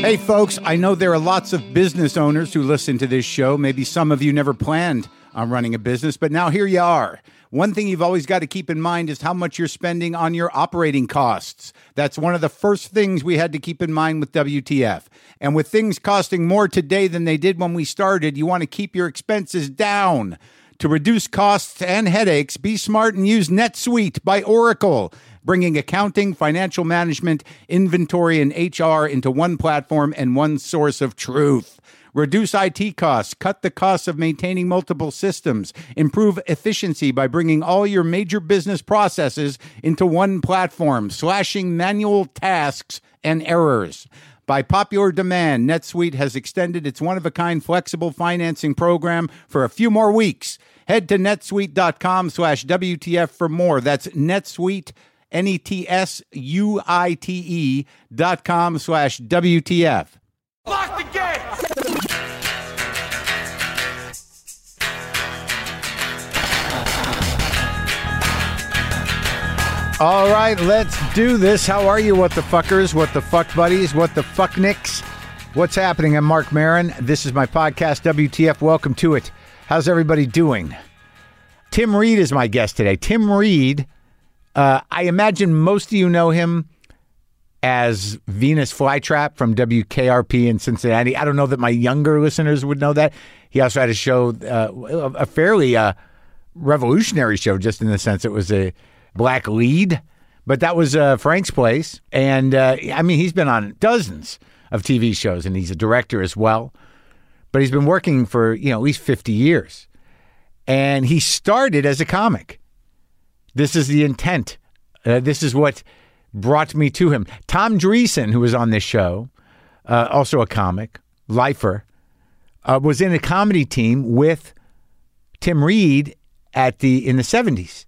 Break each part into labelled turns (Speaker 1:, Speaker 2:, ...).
Speaker 1: Hey folks, I know there are lots of business owners who listen to this show. Maybe some of you never planned on running a business, but now here you are. One thing you've always got to keep in mind is how much you're spending on your operating costs. That's one of the first things we had to keep in mind with WTF. And with things costing more today than they did when we started, you want to keep your expenses down. To reduce costs and headaches, be smart and use NetSuite by Oracle, bringing accounting, financial management, inventory, and HR into one platform and one source of truth. Reduce IT costs, cut the costs of maintaining multiple systems, improve efficiency by bringing all your major business processes into one platform, slashing manual tasks and errors. By popular demand, NetSuite has extended its one-of-a-kind flexible financing program for a few more weeks. Head to netsuite.com/WTF for more. That's NetSuite, NetSuite.com/WTF.
Speaker 2: Lock the gate!
Speaker 1: All right, let's do this. How are you, what the fuckers, what the fuck buddies, what the fuck nicks? What's happening? I'm Mark Maron. This is my podcast, WTF. Welcome to it. How's everybody doing? Tim Reed is my guest today. Tim Reed, I imagine most of you know him as Venus Flytrap from WKRP in Cincinnati. I don't know that my younger listeners would know that. He also had a show, a fairly revolutionary show, just in the sense it was a black lead, but that was Frank's Place. And I mean, he's been on dozens of TV shows, and he's a director as well. But he's been working for, at least 50 years. And he started as a comic. This is the intent. This is what brought me to him. Tom Dreesen, who was on this show, also a comic, lifer, was in a comedy team with Tim Reed in the 70s.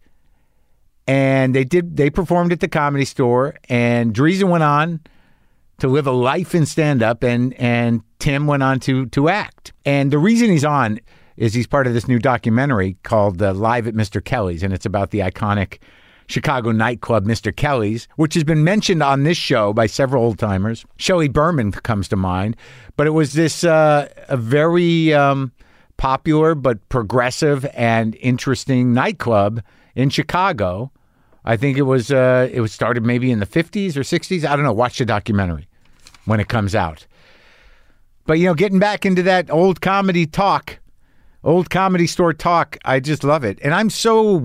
Speaker 1: And they performed at the Comedy Store, and Dreesen went on to live a life in stand-up, and Tim went on to act. And the reason he's on is he's part of this new documentary called Live at Mr. Kelly's, and it's about the iconic Chicago nightclub Mr. Kelly's, which has been mentioned on this show by several old-timers. Shelley Berman comes to mind, but it was this a very popular but progressive and interesting nightclub in Chicago. I think it was started maybe in the 50s or 60s. I don't know. Watch the documentary when it comes out. But, getting back into that old comedy talk, old Comedy Store talk, I just love it. And I'm so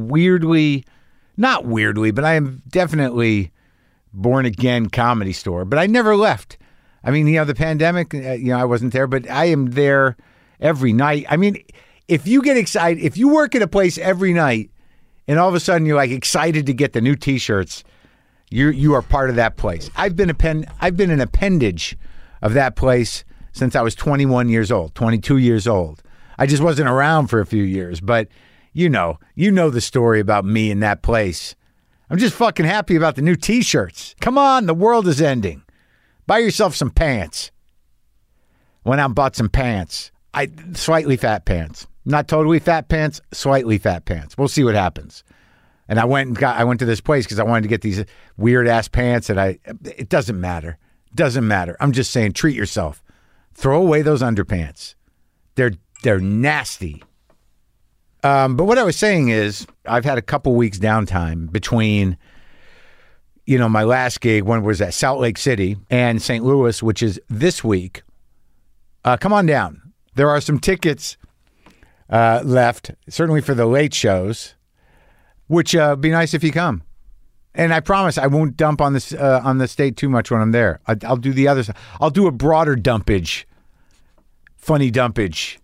Speaker 1: not weirdly, but I am definitely born again Comedy Store. But I never left. I mean, the pandemic, I wasn't there, but I am there every night. I mean, if you get excited, if you work at a place every night, and all of a sudden you're like excited to get the new T-shirts, you are part of that place. I've been an appendage of that place since I was 21 years old, 22 years old. I just wasn't around for a few years, but you know the story about me in that place. I'm just fucking happy about the new T-shirts. Come on, the world is ending. Buy yourself some pants. Went out and bought some pants. Slightly fat pants. Not totally fat pants, slightly fat pants. We'll see what happens. And I went to this place because I wanted to get these weird ass pants, and it doesn't matter. Doesn't matter. I'm just saying, treat yourself. Throw away those underpants. They're nasty. But what I was saying is, I've had a couple weeks downtime between, my last gig, when it was at Salt Lake City, and St. Louis, which is this week. Come on down. There are some tickets left, certainly for the late shows, which be nice if you come. And I promise I won't dump on this on the state too much when I'm there. I'll do the other side. I'll do a broader dumpage, funny dumpage.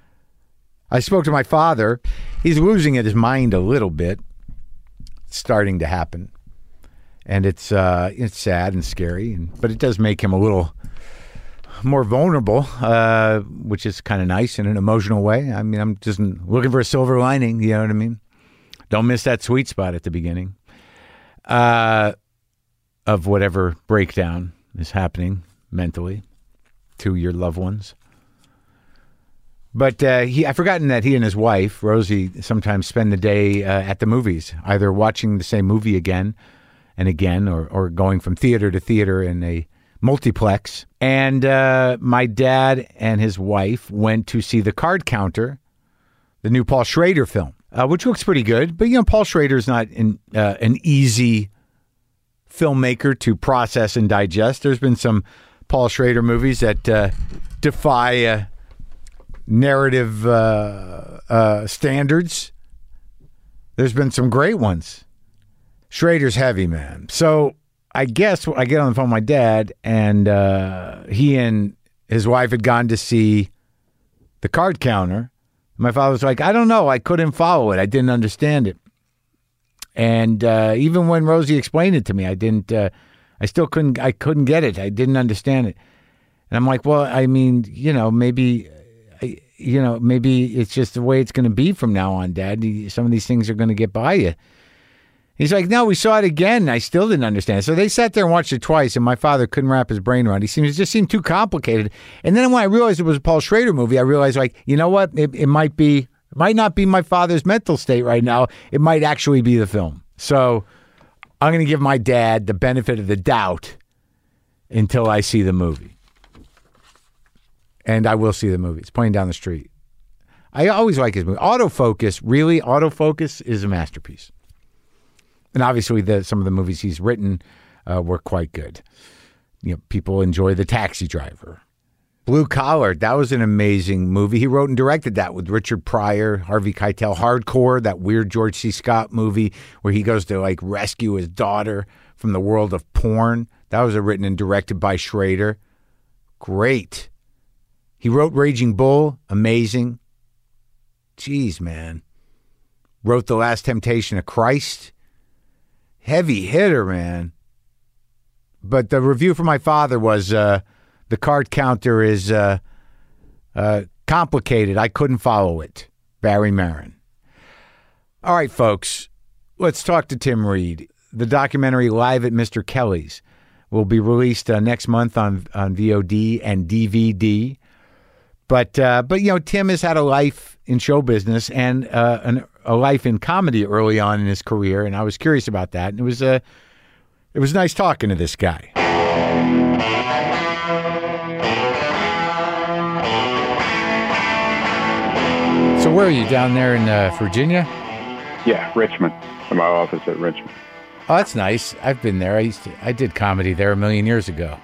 Speaker 1: I spoke to my father. He's losing his mind a little bit. It's starting to happen, and it's sad and scary, but it does make him a little more vulnerable, which is kind of nice in an emotional way. I mean, I'm just looking for a silver lining, you know what I mean? Don't miss that sweet spot at the beginning of whatever breakdown is happening mentally to your loved ones. But I've forgotten that he and his wife, Rosie, sometimes spend the day at the movies, either watching the same movie again and again, or going from theater to theater in a multiplex. And my dad and his wife went to see The Card Counter, the new Paul Schrader film, which looks pretty good. But, Paul Schrader's not an easy filmmaker to process and digest. There's been some Paul Schrader movies that defy narrative standards. There's been some great ones. Schrader's heavy, man. So I guess I get on the phone with my dad, and he and his wife had gone to see The Card Counter. My father was like, I don't know. I couldn't follow it. I didn't understand it. And even when Rosie explained it to me, I couldn't get it. I didn't understand it. And I'm like, well, I mean, maybe it's just the way it's going to be from now on, Dad. Some of these things are going to get by you. He's like, no, we saw it again. I still didn't understand. So they sat there and watched it twice, and my father couldn't wrap his brain around it. It just seemed too complicated. And then when I realized it was a Paul Schrader movie, I realized, you know what? It might not be my father's mental state right now. It might actually be the film. So I'm going to give my dad the benefit of the doubt until I see the movie. And I will see the movie. It's playing down the street. I always like his movie. Autofocus is a masterpiece. And obviously, some of the movies he's written were quite good. People enjoy The Taxi Driver. Blue Collar, that was an amazing movie. He wrote and directed that with Richard Pryor, Harvey Keitel. Hardcore, that weird George C. Scott movie where he goes to rescue his daughter from the world of porn. That was written and directed by Schrader. Great. He wrote Raging Bull. Amazing. Jeez, man. Wrote The Last Temptation of Christ. Heavy hitter, man. But the review from my father was The Card Counter is complicated. I couldn't follow it. Barry Marin. All right, folks. Let's talk to Tim Reid. The documentary Live at Mr. Kelly's will be released next month on VOD and DVD. But Tim has had a life in show business and a life in comedy early on in his career, and I was curious about that. And it was nice talking to this guy. So where are you, down there in Virginia?
Speaker 2: Yeah, Richmond. My office at Richmond.
Speaker 1: Oh, that's nice. I've been there. I did comedy there a million years ago.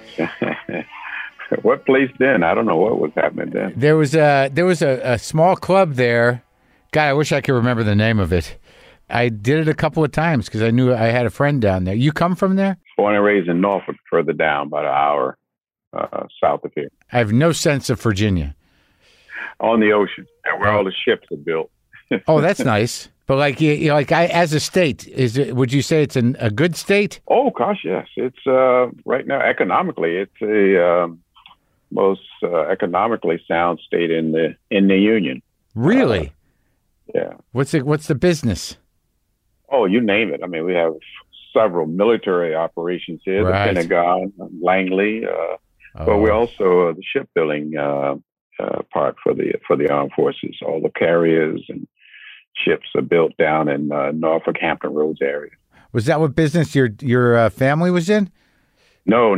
Speaker 2: What place then? I don't know what was happening then.
Speaker 1: There was a small club there. God, I wish I could remember the name of it. I did it a couple of times because I knew I had a friend down there. You come from there?
Speaker 2: Born and raised in Norfolk, further down, about an hour south of here.
Speaker 1: I have no sense of Virginia.
Speaker 2: On the ocean, and where all the ships are built.
Speaker 1: Oh, that's nice. But as a state, would you say it's a good state?
Speaker 2: Oh gosh, yes. It's right now economically, it's a most economically sound state in the Union.
Speaker 1: Really?
Speaker 2: Yeah.
Speaker 1: What's the business?
Speaker 2: Oh, you name it. I mean, we have several military operations here. Right. The Pentagon, Langley, but we also the shipbuilding part for the armed forces. All the carriers and ships are built down in Norfolk, Hampton Roads area. Was
Speaker 1: that what business your family was in?
Speaker 2: No.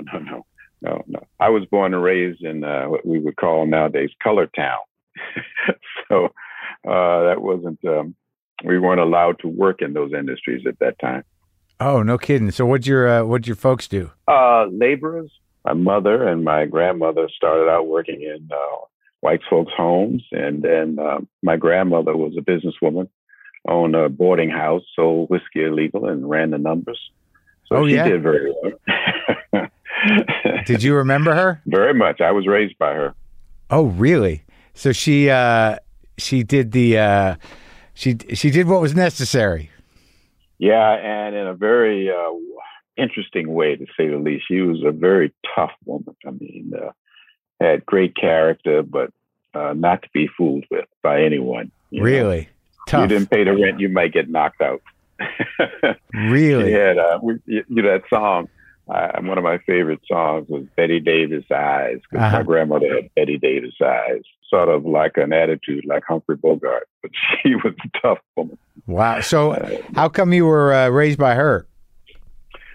Speaker 2: I was born and raised in what we would call nowadays Color Town. So that wasn't. We weren't allowed to work in those industries at that time.
Speaker 1: Oh, no kidding. So what'd your folks do?
Speaker 2: Laborers. My mother and my grandmother started out working in white folks' homes, and then my grandmother was a businesswoman, owned a boarding house, sold whiskey illegal, and ran the numbers. So she did very well.
Speaker 1: Did you remember her?
Speaker 2: Very much. I was raised by her.
Speaker 1: Oh, really? So she did she did what was necessary.
Speaker 2: Yeah, and in a very interesting way, to say the least. She was a very tough woman. I mean, had great character, but not to be fooled with by anyone.
Speaker 1: Really? Tough.
Speaker 2: You didn't pay the rent, you might get knocked out.
Speaker 1: Really?
Speaker 2: She had, that song. One of my favorite songs was Betty Davis Eyes, because my grandmother had Betty Davis eyes, sort of like an attitude like Humphrey Bogart, but she was a tough woman.
Speaker 1: Wow. So how come you were raised by her?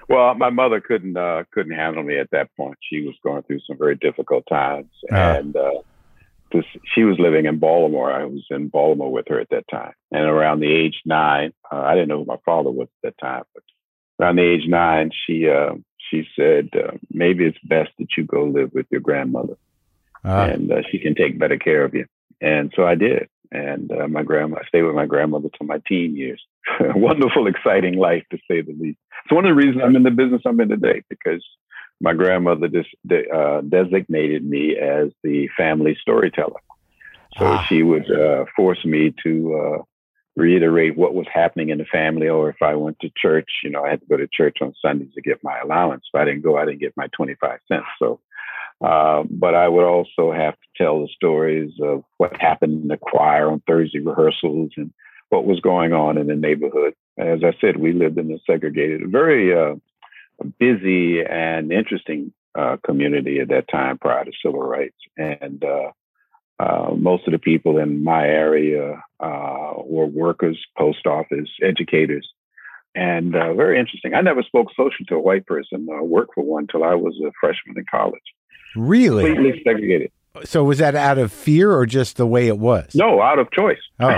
Speaker 2: Well, my mother couldn't handle me at that point. She was going through some very difficult times, and she was living in Baltimore. I was in Baltimore with her at that time, and around the age 9, I didn't know who my father was at that time, but around the age 9, she said, maybe it's best that you go live with your grandmother, and she can take better care of you. And so I did. And I stayed with my grandmother till my teen years. Wonderful, exciting life, to say the least. It's one of the reasons I'm in the business I'm in today, because my grandmother designated me as the family storyteller. So she would force me to reiterate what was happening in the family, or if I went to church, I had to go to church on Sundays to get my allowance. If I didn't go, I didn't get my 25 cents. So, but I would also have to tell the stories of what happened in the choir on Thursday rehearsals and what was going on in the neighborhood. As I said, we lived in a segregated, very busy and interesting community at that time prior to civil rights. And most of the people in my area were workers, post office, educators, and very interesting. I never spoke social to a white person, worked for one till I was a freshman in college.
Speaker 1: Really?
Speaker 2: Completely segregated.
Speaker 1: So was that out of fear or just the way it was?
Speaker 2: No, out of choice.
Speaker 1: Oh.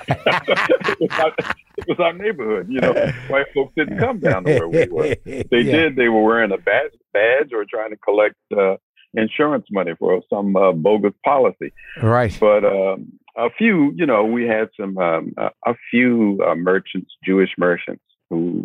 Speaker 2: It was our neighborhood. White folks didn't come down to where we were. They did. They were wearing a badge or trying to collect insurance money for some bogus policy.
Speaker 1: Right.
Speaker 2: But a few, we had some a few merchants, Jewish merchants, who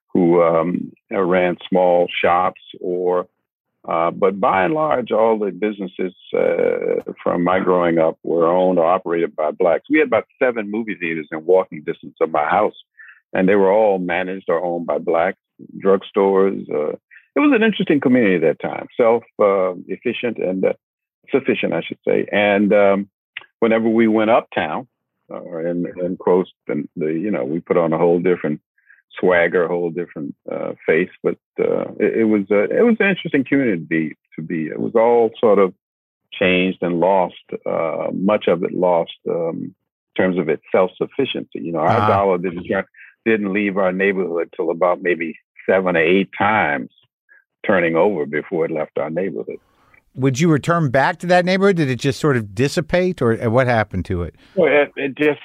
Speaker 2: ran small shops, but by and large, all the businesses from my growing up were owned or operated by blacks. We had about 7 movie theaters in walking distance of my house, and they were all managed or owned by blacks. Drugstores. It was an interesting community at that time, self-efficient and sufficient, I should say. And whenever we went uptown and close, we put on a whole different swagger, a whole different face. But it was an interesting community to be. It was all sort of changed and lost. Much of it lost in terms of its self-sufficiency. Our dollar didn't leave our neighborhood till about maybe 7 or 8 times turning over before it left our neighborhood.
Speaker 1: Would you return back to that neighborhood? Did it just sort of dissipate, or what happened to it?
Speaker 2: Well, it just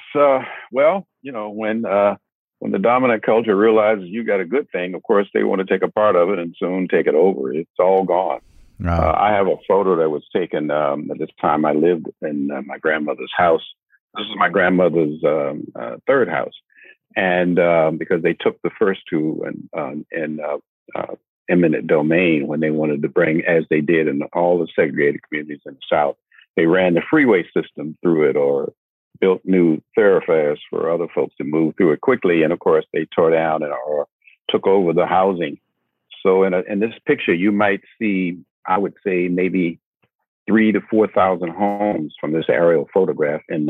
Speaker 2: when the dominant culture realizes you got a good thing, of course they want to take a part of it and soon take it over. It's all gone. I have a photo that was taken at this time. I lived in my grandmother's house. This is my grandmother's third house, and because they took the first 2 in eminent domain when they wanted to bring, as they did in all the segregated communities in the South, they ran the freeway system through it or built new thoroughfares for other folks to move through it quickly. And of course, they tore down or took over the housing. So in this picture, you might see, I would say, maybe 3,000 to 4,000 homes from this aerial photograph in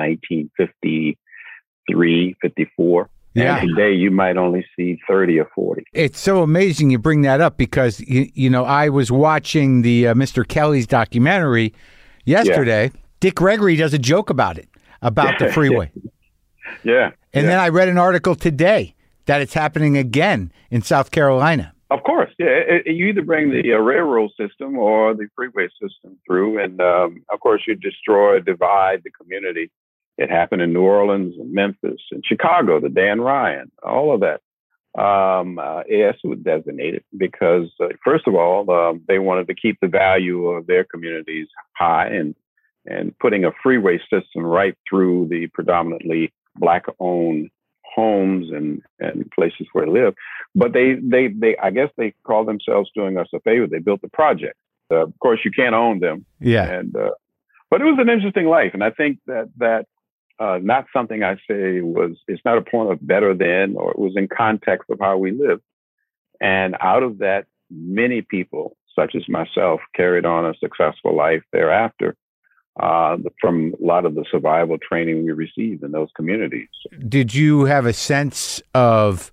Speaker 2: 1953, 54. Yeah. And today you might only see 30 or 40.
Speaker 1: It's so amazing you bring that up because, I was watching the Mr. Kelly's documentary yesterday. Yeah. Dick Gregory does a joke about it, about the freeway.
Speaker 2: Yeah.
Speaker 1: And then I read an article today that it's happening again in South Carolina.
Speaker 2: Of course. Yeah. You either bring the railroad system or the freeway system through. And of course, you divide the community. It happened in New Orleans and Memphis and Chicago, the Dan Ryan, all of that. AS was designated because, first of all, they wanted to keep the value of their communities high and putting a freeway system right through the predominantly Black-owned homes and places where they live. But they I guess they call themselves doing us a favor. They built the project. Of course, you can't own them.
Speaker 1: Yeah.
Speaker 2: And but it was an interesting life, and I think that. Not something I say it's not a point of better than, or it was in context of how we lived. And out of that, many people, such as myself, carried on a successful life thereafter from a lot of the survival training we received in those communities.
Speaker 1: Did you have a sense of,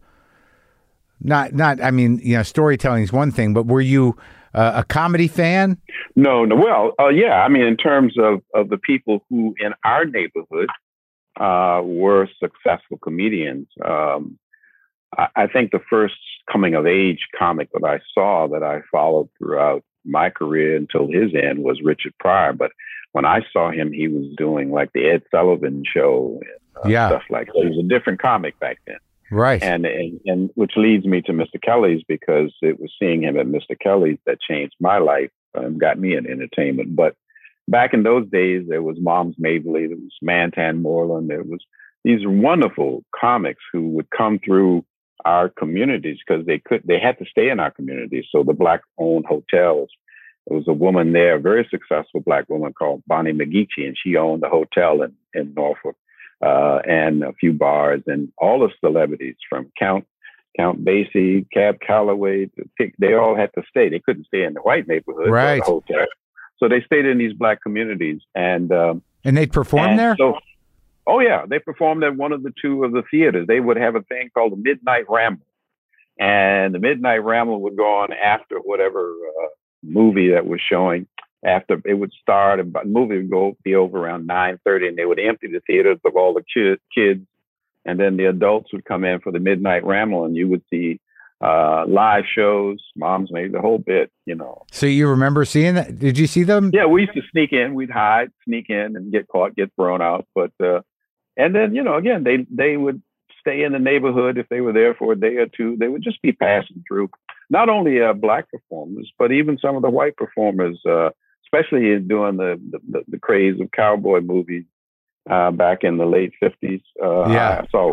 Speaker 1: storytelling is one thing, but were you a comedy fan?
Speaker 2: No. Well, yeah. I mean, in terms of the people who in our neighborhood were successful comedians. I think the first coming of age comic that I saw that I followed throughout my career until his end was Richard Pryor. But when I saw him, he was doing like the Ed Sullivan Show and stuff like that. He was a different comic back then.
Speaker 1: Right.
Speaker 2: And which leads me to Mr. Kelly's, because it was seeing him at Mr. Kelly's that changed my life and got me in entertainment. But back in those days, there was Moms Mabley, there was Mantan Moreland, there was these wonderful comics who would come through our communities because they had to stay in our communities. So the Black-owned hotels, there was a woman there, a very successful Black woman called Bonnie McGeechee, and she owned the hotel in Norfolk and a few bars, and all the celebrities from Count Basie, Cab Calloway, they all had to stay. They couldn't stay in the white neighborhood or the hotel. So they stayed in these Black communities. And
Speaker 1: they'd perform there?
Speaker 2: Oh, yeah. They performed at one of the two of the theaters. They would have a thing called the Midnight Ramble. And the Midnight Ramble would go on after whatever movie that was showing. After it would start, and the movie would be over around 9:30, and they would empty the theaters of all the kids. And then the adults would come in for the Midnight Ramble, and you would see live shows, Moms Made, the whole bit,
Speaker 1: So you remember seeing that? Did you see them?
Speaker 2: Yeah, we used to sneak in. We'd hide, sneak in, and get caught, get thrown out. But and then again, they would stay in the neighborhood if they were there for a day or two. They would just be passing through. Not only Black performers, but even some of the white performers, especially during the craze of cowboy movies back in the late 50s. I saw,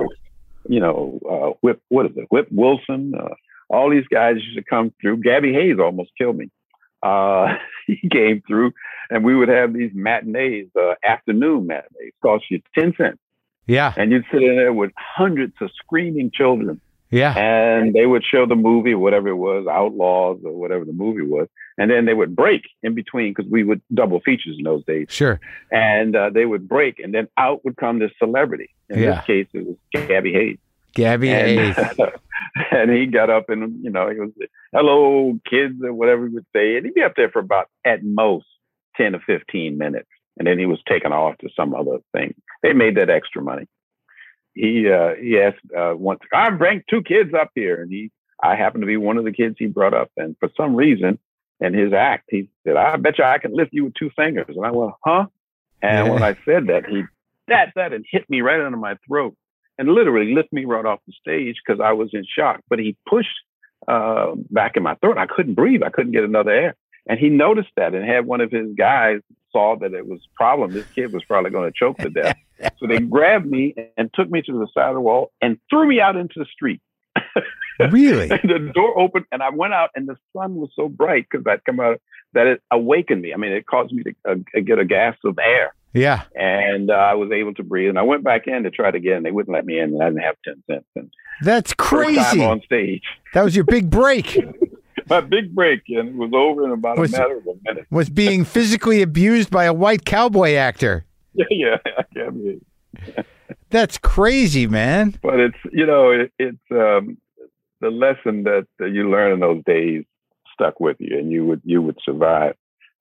Speaker 2: Whip Wilson. All these guys used to come through. Gabby Hayes almost killed me. He came through, and we would have these matinees, afternoon matinees, cost you 10 cents.
Speaker 1: Yeah.
Speaker 2: And you'd sit in there with hundreds of screaming children.
Speaker 1: Yeah.
Speaker 2: And they would show the movie, whatever it was, Outlaws or whatever the movie was. And then they would break in between, because we would double features in those days. Sure. And they would break, and then out would come this celebrity. In this case, it was Gabby Hayes.
Speaker 1: Hayes.
Speaker 2: And he got up and, he was, hello, kids, or whatever he would say. And he'd be up there for about, at most, 10 to 15 minutes. And then he was taken off to some other thing. They made that extra money. He asked once, I bring 2 kids up here. And I happened to be one of the kids he brought up. And for some reason, in his act, he said, I bet you I can lift you with 2 fingers. And I went, huh? And when I said that, he that and hit me right under my throat and literally lifted me right off the stage, because I was in shock. But he pushed back in my throat. I couldn't breathe. I couldn't get another air. And he noticed that and had one of his guys saw that it was a problem. This kid was probably going to choke to death. So they grabbed me and took me to the side of the wall and threw me out into the street.
Speaker 1: Really?
Speaker 2: And the door opened, and I went out, and the sun was so bright because I'd come out that it awakened me. I mean, it caused me to get a gasp of air.
Speaker 1: Yeah.
Speaker 2: And I was able to breathe. And I went back in to try it again. They wouldn't let me in, and I didn't have 10 cents. And
Speaker 1: that's crazy.
Speaker 2: First time on stage.
Speaker 1: That was your big break.
Speaker 2: My big break, and it was over in about a matter of a minute.
Speaker 1: Was being physically abused by a white cowboy actor.
Speaker 2: Yeah, I can't believe it.
Speaker 1: That's crazy, man.
Speaker 2: But it's, it's the lesson that you learn in those days stuck with you, and you would survive.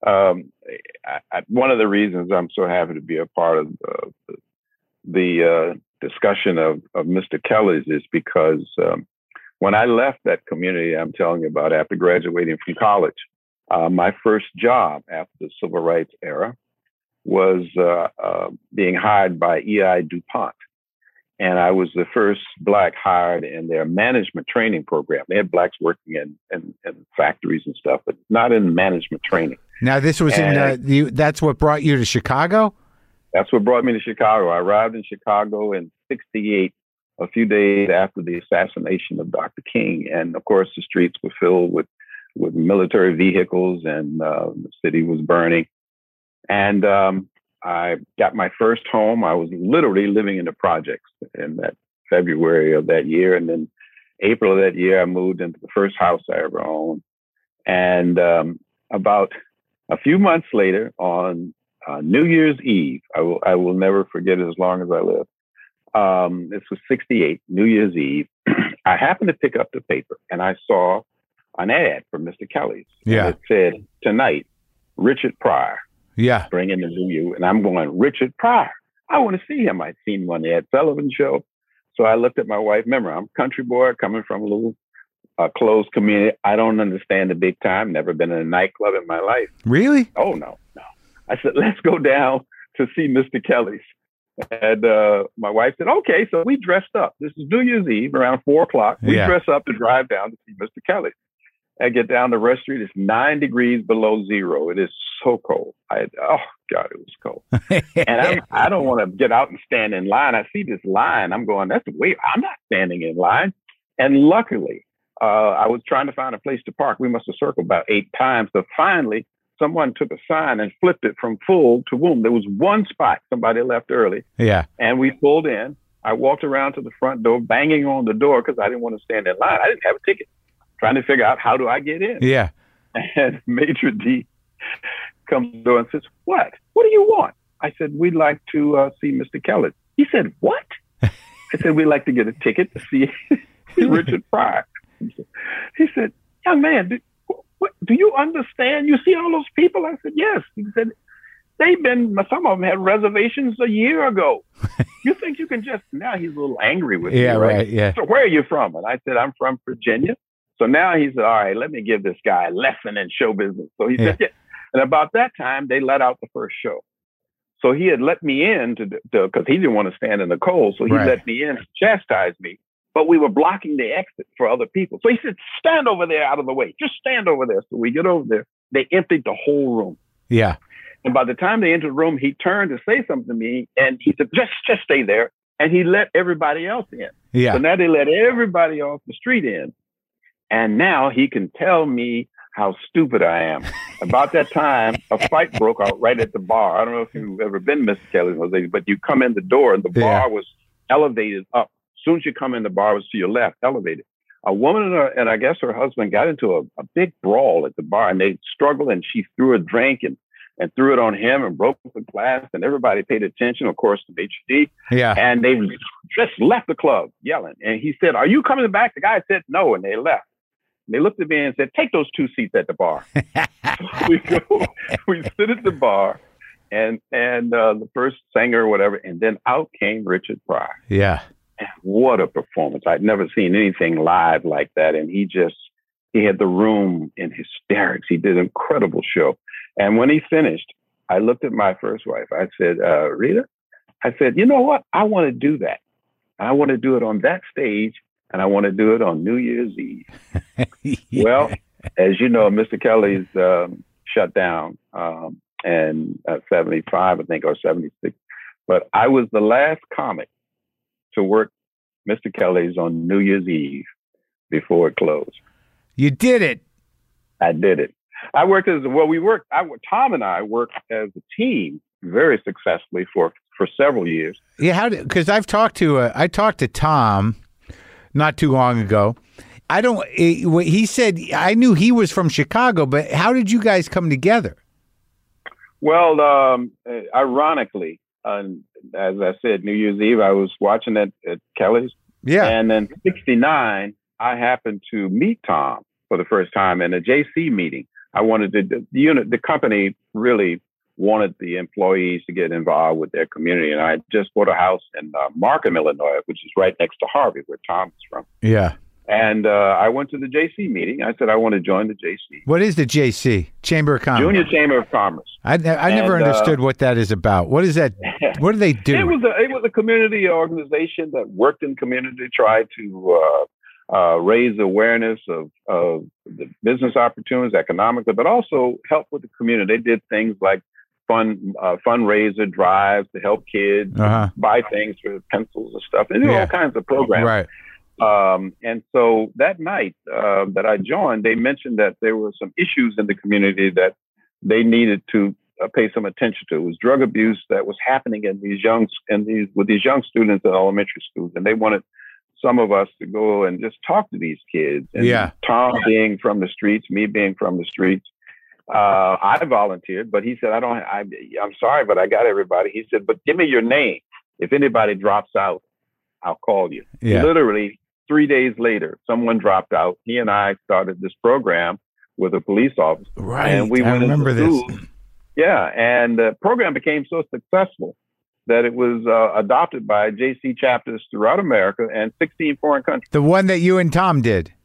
Speaker 2: One of the reasons I'm so happy to be a part of the discussion of Mr. Kelly's is because when I left that community I'm telling you about after graduating from college, my first job after the civil rights era was being hired by E.I. DuPont. And I was the first Black hired in their management training program. They had Blacks working in factories and stuff, but not in management training.
Speaker 1: Now, this was that's what brought you to Chicago?
Speaker 2: That's what brought me to Chicago. I arrived in Chicago in '68, a few days after the assassination of Dr. King. And of course, the streets were filled with military vehicles, and the city was burning. And I got my first home. I was literally living in the projects in that February of that year. And then April of that year, I moved into the first house I ever owned. And about a few months later, on New Year's Eve, I will never forget it as long as I live. This was '68, New Year's Eve. I happened to pick up the paper, and I saw an ad for Mr. Kelly's.
Speaker 1: Yeah.
Speaker 2: It said, tonight, Richard Pryor.
Speaker 1: Yeah.
Speaker 2: Bringing the new you. And I'm going, Richard Pryor. I want to see him. I'd seen him on the Ed Sullivan Show. So I looked at my wife. Remember, I'm a country boy coming from a little a closed community. I don't understand the big time. Never been in a nightclub in my life.
Speaker 1: Really?
Speaker 2: Oh, no. I said, let's go down to see Mr. Kelly's. And my wife said, okay. So we dressed up. This is New Year's Eve around 4:00. We dress up to drive down to see Mr. Kelly. I get down the Rush Street. It's 9 degrees below zero. It is so cold. Oh God, it was cold. And I don't want to get out and stand in line. I see this line. I'm going, that's the way. I'm not standing in line. And luckily, I was trying to find a place to park. We must have circled about 8 times. So finally, someone took a sign and flipped it from full to boom. There was one spot. Somebody left early.
Speaker 1: Yeah.
Speaker 2: And we pulled in. I walked around to the front door, banging on the door because I didn't want to stand in line. I didn't have a ticket. Trying to figure out, how do I get in?
Speaker 1: Yeah.
Speaker 2: And Maitre D comes to the door and says, what? What do you want? I said, we'd like to see Mr. Kelly. He said, what? I said, we'd like to get a ticket to see Richard Pryor. He said, young man, do you understand? You see all those people? I said, yes. He said, some of them had reservations a year ago. You think you can just, now he's a little angry with me, right?
Speaker 1: Yeah.
Speaker 2: So where are you from? And I said, I'm from Virginia. So now he said, all right, let me give this guy a lesson in show business. So he said, yeah. And about that time, they let out the first show. So he had let me in because he didn't want to stand in the cold. So he let me in to chastise me. But we were blocking the exit for other people. So he said, stand over there out of the way. Just stand over there. So we get over there. They emptied the whole room.
Speaker 1: Yeah.
Speaker 2: And by the time they entered the room, he turned to say something to me. And he said, just stay there. And he let everybody else in.
Speaker 1: Yeah.
Speaker 2: So now they let everybody off the street in. And now he can tell me how stupid I am. About that time, a fight broke out right at the bar. I don't know if you've ever been to Mr. Kelly's, Jose, but you come in the door and the bar was elevated up. As soon as you come in, the bar was to your left, elevated. A woman and I guess her husband got into a big brawl at the bar, and they struggled, and she threw a drink and threw it on him and broke the glass, and everybody paid attention, of course, to Maitre D.
Speaker 1: Yeah.
Speaker 2: And they just left the club yelling. And he said, are you coming back? The guy said no, and they left. They looked at me and said, take those 2 seats at the bar. We sit at the bar and the first singer or whatever, and then out came Richard Pryor.
Speaker 1: Yeah.
Speaker 2: And what a performance. I'd never seen anything live like that. And he had the room in hysterics. He did an incredible show. And when he finished, I looked at my first wife. I said, Rita, I said, you know what? I want to do that. I want to do it on that stage. And I want to do it on New Year's Eve. Yeah. Well, as you know, Mr. Kelly's shut down in 75, I think, or 76. But I was the last comic to work Mr. Kelly's on New Year's Eve before it closed.
Speaker 1: You did it.
Speaker 2: I did it. I worked Tom and I worked as a team very successfully for several years.
Speaker 1: Yeah, because I talked to Tom not too long ago. He said, I knew he was from Chicago, but how did you guys come together?
Speaker 2: Well, ironically, as I said, New Year's Eve, I was watching it at Kelly's.
Speaker 1: Yeah.
Speaker 2: And in 69, I happened to meet Tom for the first time in a JC meeting. I wanted the company really wanted the employees to get involved with their community. And I just bought a house in Markham, Illinois, which is right next to Harvey, where Tom is from.
Speaker 1: Yeah.
Speaker 2: And I went to the JC meeting. I said, I want to join the JC.
Speaker 1: What is the JC? Chamber of Commerce?
Speaker 2: Junior Chamber of Commerce.
Speaker 1: I never understood what that is about. What is that? What do they do?
Speaker 2: It was a community organization that worked in community, tried to raise awareness of the business opportunities economically, but also help with the community. They did things like fundraiser drives to help kids buy things for pencils and stuff. They do all kinds of programs.
Speaker 1: Right.
Speaker 2: And so that night that I joined, they mentioned that there were some issues in the community that they needed to pay some attention to. It was drug abuse that was happening with these young students at elementary schools, and they wanted some of us to go and just talk to these kids. And Tom being from the streets, me being from the streets, I volunteered, but he said, I'm sorry, but I got everybody. He said, but give me your name. If anybody drops out, I'll call you.
Speaker 1: Yeah.
Speaker 2: Literally 3 days later, someone dropped out. He and I started this program with a police officer.
Speaker 1: Right.
Speaker 2: And we went
Speaker 1: remember
Speaker 2: into schools.
Speaker 1: this.
Speaker 2: Yeah. And the program became so successful that it was adopted by JC chapters throughout America and 16 foreign countries.
Speaker 1: The one that you and Tom did.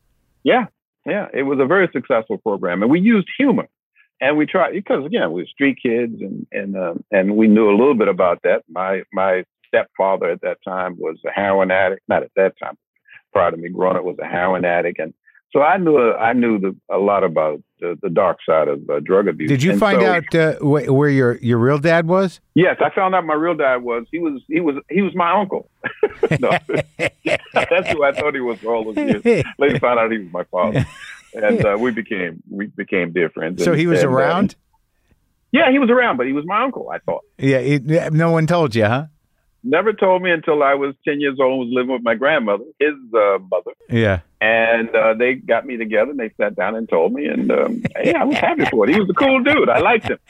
Speaker 2: Yeah, yeah. It was a very successful program, and we used humor, and we tried because again, we were street kids, and we knew a little bit about that. My stepfather at that time was a heroin addict. Not at that time, prior to me growing up, was a heroin addict, and so I knew a lot about the dark side of drug abuse.
Speaker 1: Did you find out where your real dad was?
Speaker 2: Yes, I found out my real dad was. He was my uncle. No, that's who I thought he was for all those years. Later found out he was my father, and we became dear friends.
Speaker 1: So he was around.
Speaker 2: Yeah, he was around, but he was my uncle. I thought.
Speaker 1: Yeah, no one told you, huh?
Speaker 2: Never told me until I was 10 years old and was living with my grandmother, his mother.
Speaker 1: Yeah.
Speaker 2: And they got me together and they sat down and told me. And yeah, I was happy for it. He was a cool dude. I liked him.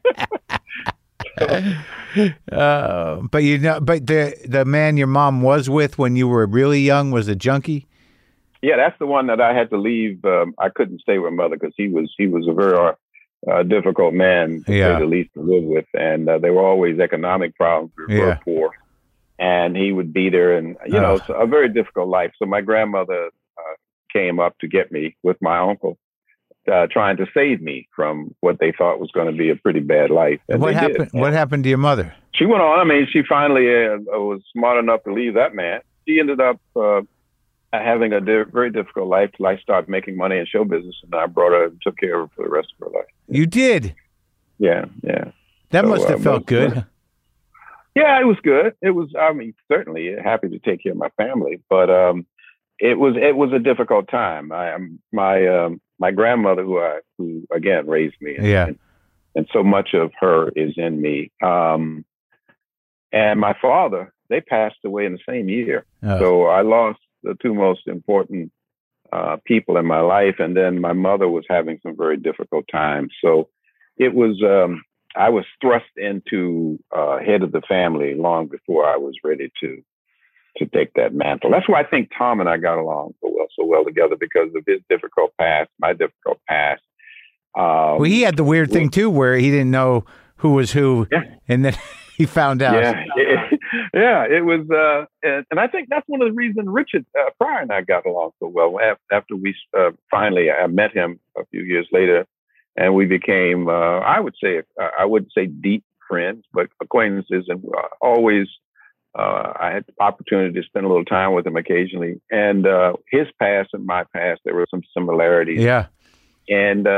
Speaker 1: But the man your mom was with when you were really young was a junkie?
Speaker 2: Yeah, that's the one that I had to leave. I couldn't stay with mother because he was a very difficult man, to say the least, to live with. And there were always economic problems. We were poor. And he would be there, and it's a very difficult life. So my grandmother came up to get me with my uncle, trying to save me from what they thought was going to be a pretty bad life. And
Speaker 1: what happened? What happened to your mother?
Speaker 2: She went on. I mean, she finally was smart enough to leave that man. She ended up having a very difficult life till I started making money in show business, and I brought her and took care of her for the rest of her life.
Speaker 1: You did?
Speaker 2: Yeah.
Speaker 1: That must have felt good.
Speaker 2: Yeah, it was good. It was, I mean, certainly happy to take care of my family, but it was a difficult time. My grandmother, who again raised me, and so much of her is in me. And my father, they passed away in the same year, so I lost the two most important people in my life, and then my mother was having some very difficult times. So it was. I was thrust into head of the family long before I was ready to take that mantle. That's why I think Tom and I got along so well together, because of his difficult past, my difficult past.
Speaker 1: Well, he had the weird thing too, where he didn't know who was who, and then he found out.
Speaker 2: It was, and I think that's one of the reasons Richard Pryor and I got along so well. After we finally, I met him a few years later. And we became, I wouldn't say deep friends, but acquaintances. And always, I had the opportunity to spend a little time with him occasionally. And his past and my past, there were some similarities.
Speaker 1: Yeah.
Speaker 2: And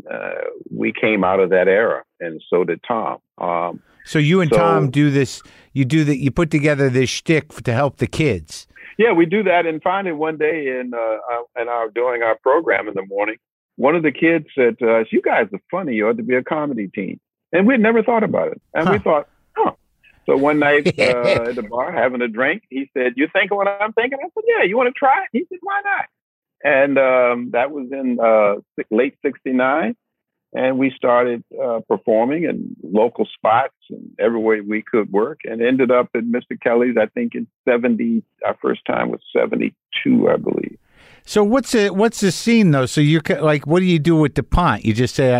Speaker 2: we came out of that era, and so did Tom.
Speaker 1: So you and Tom do this. You put together this shtick to help the kids.
Speaker 2: Yeah, we do that. And finally, one day in doing our program in the morning, one of the kids said to us, "You guys are funny. You ought to be a comedy team." And we'd never thought about it. And we thought, So one night at the bar, having a drink, he said, "You think what I'm thinking?" I said, "Yeah, you want to try it?" He said, "Why not?" And that was in late '69. And we started performing in local spots and every way we could work, and ended up at Mr. Kelly's, I think in 70. Our first time was 72, I believe.
Speaker 1: So what's the scene though? So you're like, what do you do with DuPont? You just say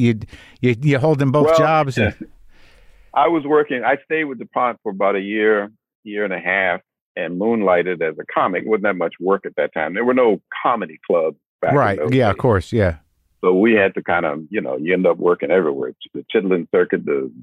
Speaker 1: you holding both jobs.
Speaker 2: I was working. I stayed with DuPont for about a year and a half, and moonlighted as a comic. It wasn't that much work at that time. There were no comedy clubs back
Speaker 1: right.
Speaker 2: in those
Speaker 1: days.
Speaker 2: Of
Speaker 1: course. Yeah.
Speaker 2: So we had to kind of, you end up working everywhere. The Chitlin circuit,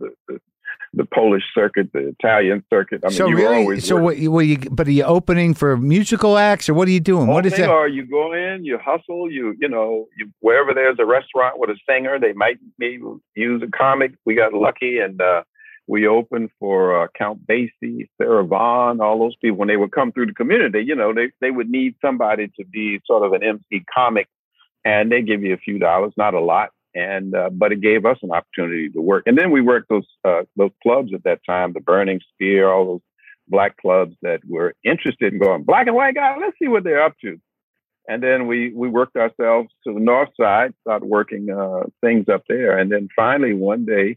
Speaker 2: the Polish circuit, the Italian circuit. I mean,
Speaker 1: so really, but are you opening for musical acts, or what are you doing? What is that?
Speaker 2: Or you go in, you hustle, you wherever there's a restaurant with a singer, they might maybe use a comic. We got lucky, and we opened for Count Basie, Sarah Vaughan, all those people. When they would come through the community, they would need somebody to be sort of an MC comic, and they give you a few dollars, not a lot. And but it gave us an opportunity to work. And then we worked those clubs at that time, the Burning Spear, all those black clubs that were interested in going, black and white guy, let's see what they're up to. And then we worked ourselves to the north side, started working things up there. And then finally one day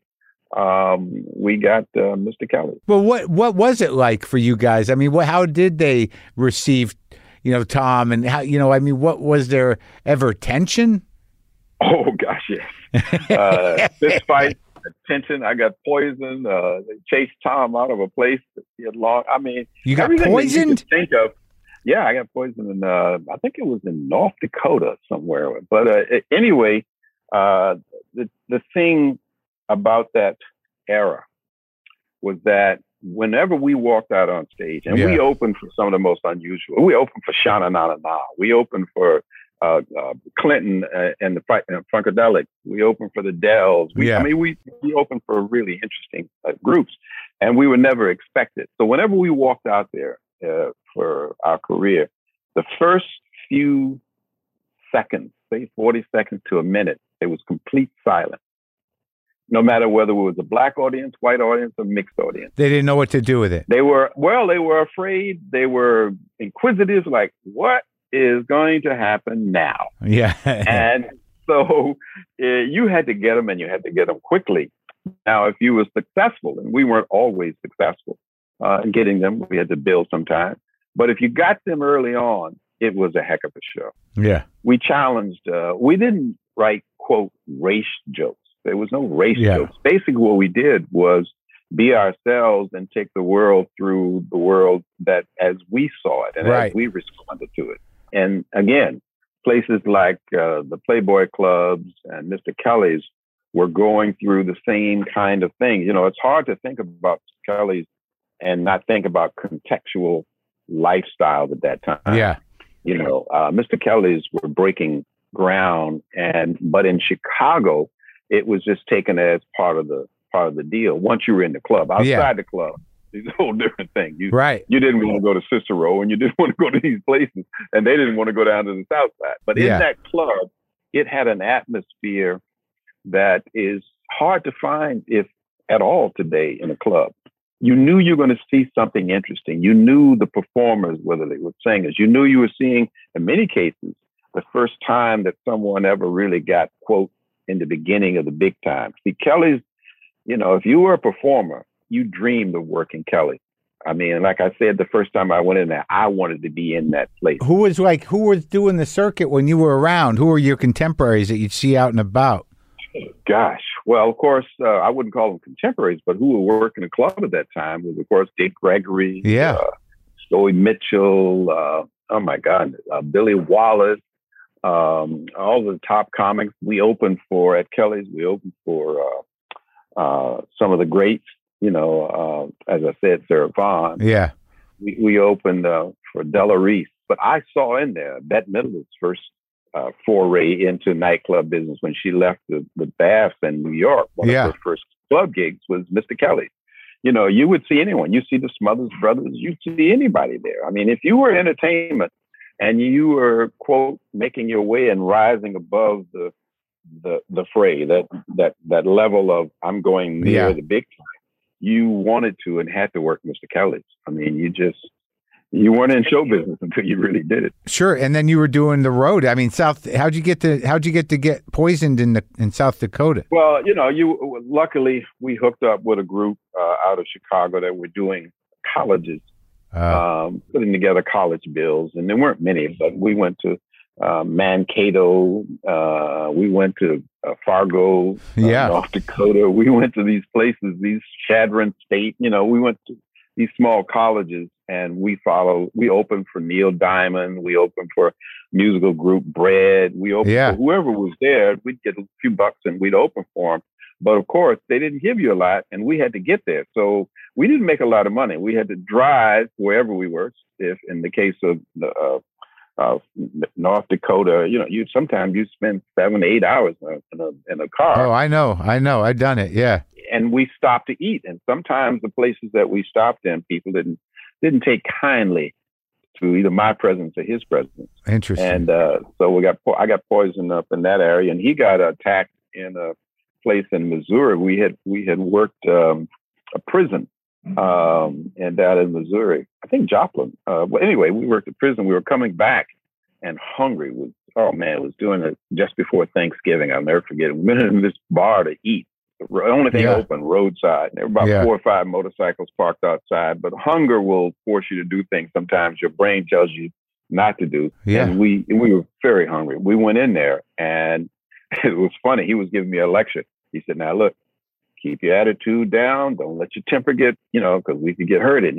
Speaker 2: we got Mr. Kelly.
Speaker 1: Well, what was it like for you guys? I mean, how did they receive, Tom, and how, what was there ever tension?
Speaker 2: Oh gosh, yes. Fist fight, tension. I got poisoned. They chased Tom out of a place that he had lost. I mean,
Speaker 1: you got poisoned?
Speaker 2: You think of. Yeah, I got poisoned in, I think it was in North Dakota somewhere. But anyway, the thing about that era was that whenever we walked out on stage, and we opened for some of the most unusual, we opened for Shana Na Na Na, we opened for Clinton and the Funkadelics, we opened for the Dells. I mean, we opened for really interesting groups, and we were never expected. So whenever we walked out there for our career, the first few seconds, say 40 seconds to a minute, it was complete silence. No matter whether it was a black audience, white audience, or mixed audience.
Speaker 1: They didn't know what to do with it.
Speaker 2: They were afraid. They were inquisitive, like, what is going to happen now?
Speaker 1: Yeah.
Speaker 2: And so you had to get them, and you had to get them quickly. Now, if you were successful, and we weren't always successful in getting them, we had to build some time. But if you got them early on, it was a heck of a show.
Speaker 1: Yeah.
Speaker 2: We challenged, we didn't write, quote, race jokes. There was no race jokes. Basically, what we did was be ourselves and take the world through the world that as we saw it and as we responded to it. And again, places like the Playboy Clubs and Mr. Kelly's were going through the same kind of thing. You know, it's hard to think about Kelly's and not think about contextual lifestyle at that time.
Speaker 1: Yeah.
Speaker 2: You know, Mr. Kelly's were breaking ground, but in Chicago, it was just taken as part of the deal. Once you were in the club, outside the club, it's a whole different thing. You didn't want to go to Cicero, and you didn't want to go to these places, and they didn't want to go down to the South Side. But in that club, it had an atmosphere that is hard to find, if at all, today in a club. You knew you were going to see something interesting. You knew the performers, whether they were singers. You knew you were seeing, in many cases, the first time that someone ever really got, quote, in the beginning of the big time. See, Kelly's, you know, if you were a performer, you dreamed of working Kelly. I mean, like I said, the first time I went in there, I wanted to be in that place.
Speaker 1: Who was doing the circuit when you were around? Who were your contemporaries that you'd see out and about?
Speaker 2: Gosh. Well, of course, I wouldn't call them contemporaries, but who were working the club at that time was, of course, Dick Gregory, Stoey Mitchell, oh my God, Billy Wallace, all the top comics. We opened for, at Kelly's, we opened for some of the greats, you know, as I said, Sarah Vaughan.
Speaker 1: Yeah.
Speaker 2: We opened for Della Reese, but I saw in there Bette Midler's first foray into nightclub business when she left the Baths in New York. One of her first club gigs was Mr. Kelly. You know, you would see anyone. You see the Smothers Brothers. You'd see anybody there. I mean, if you were entertainment and you were, quote, making your way and rising above the fray, that level of I'm going near the big time, you wanted to and had to work Mr. Kelly's. I mean, you weren't in show business until you really did it.
Speaker 1: Sure, and then you were doing the road. I mean, how'd you get to get poisoned in South Dakota?
Speaker 2: Well, you know, luckily we hooked up with a group out of Chicago that were doing colleges, putting together college bills, and there weren't many, but we went to Mankato, we went to Fargo, North Dakota. We went to these places, these Chadron State. You know, we went to these small colleges. And we opened for Neil Diamond. We opened for musical group Bread. We opened for whoever was there. We'd get a few bucks and we'd open for them. But of course, they didn't give you a lot and we had to get there. So we didn't make a lot of money. We had to drive wherever we were. If in the case of North Dakota, you know, sometimes you spend 7 to 8 hours in a car.
Speaker 1: Oh, I know. I've done it. Yeah.
Speaker 2: And we stopped to eat. And sometimes the places that we stopped in, people didn't take kindly to either my presence or his presence.
Speaker 1: Interesting.
Speaker 2: And so I got poisoned up in that area, and he got attacked in a place in Missouri. We had worked a prison and down in Missouri. I think Joplin. Well, anyway, we worked at prison. We were coming back and hungry. It was doing it just before Thanksgiving. I'll never forget it. We went in this bar to eat. The only thing open, roadside. There were about 4 or 5 motorcycles parked outside. But hunger will force you to do things sometimes your brain tells you not to do. Yeah. And we were very hungry. We went in there, and it was funny. He was giving me a lecture. He said, "Now look, keep your attitude down. Don't let your temper get, because we could get hurt in here.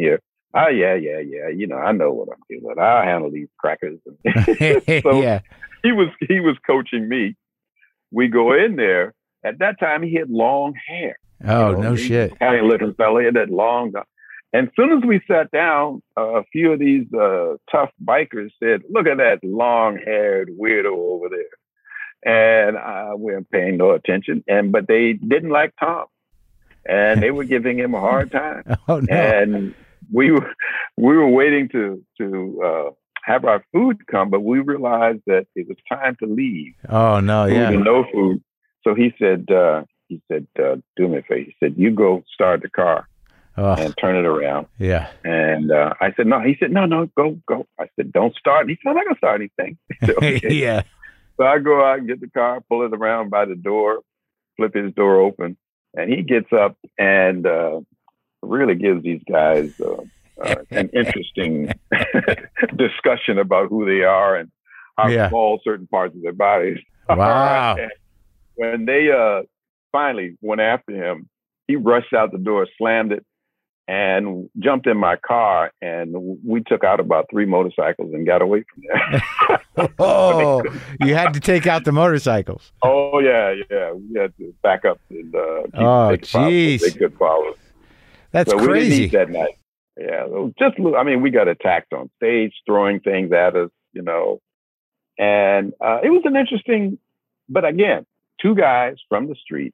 Speaker 2: Oh, yeah. I know what I'm doing. I'll handle these crackers. So
Speaker 1: Yeah.
Speaker 2: he was coaching me. We go in there. At that time, he had long hair.
Speaker 1: Oh, no shit.
Speaker 2: Italian looking fella, he had that long. And as soon as we sat down, a few of these tough bikers said, "Look at that long-haired weirdo over there." And we weren't paying no attention. But they didn't like Tom, and they were giving him a hard time.
Speaker 1: Oh, no.
Speaker 2: And we were waiting to have our food come, but we realized that it was time to leave.
Speaker 1: Oh, no, yeah.
Speaker 2: No food. So he said, "Do me a favor." He said, "You go start the car and turn it around."
Speaker 1: Yeah.
Speaker 2: And I said, "No." He said, "No, go." I said, "Don't start." He said, "I'm not gonna start anything." Said, okay.
Speaker 1: Yeah.
Speaker 2: So I go out and get the car, pull it around by the door, flip his door open, and he gets up and really gives these guys an interesting discussion about who they are and how small certain parts of their bodies are.
Speaker 1: Wow.
Speaker 2: When they finally went after him, he rushed out the door, slammed it, and jumped in my car, and we took out about 3 motorcycles and got away from there.
Speaker 1: Oh, you had to take out the motorcycles.
Speaker 2: Oh, yeah. We had to back up. And,
Speaker 1: jeez.
Speaker 2: They could follow.
Speaker 1: That's crazy.
Speaker 2: We didn't eat that night. Yeah, we got attacked on stage, throwing things at us, and it was an interesting, but again, 2 guys from the street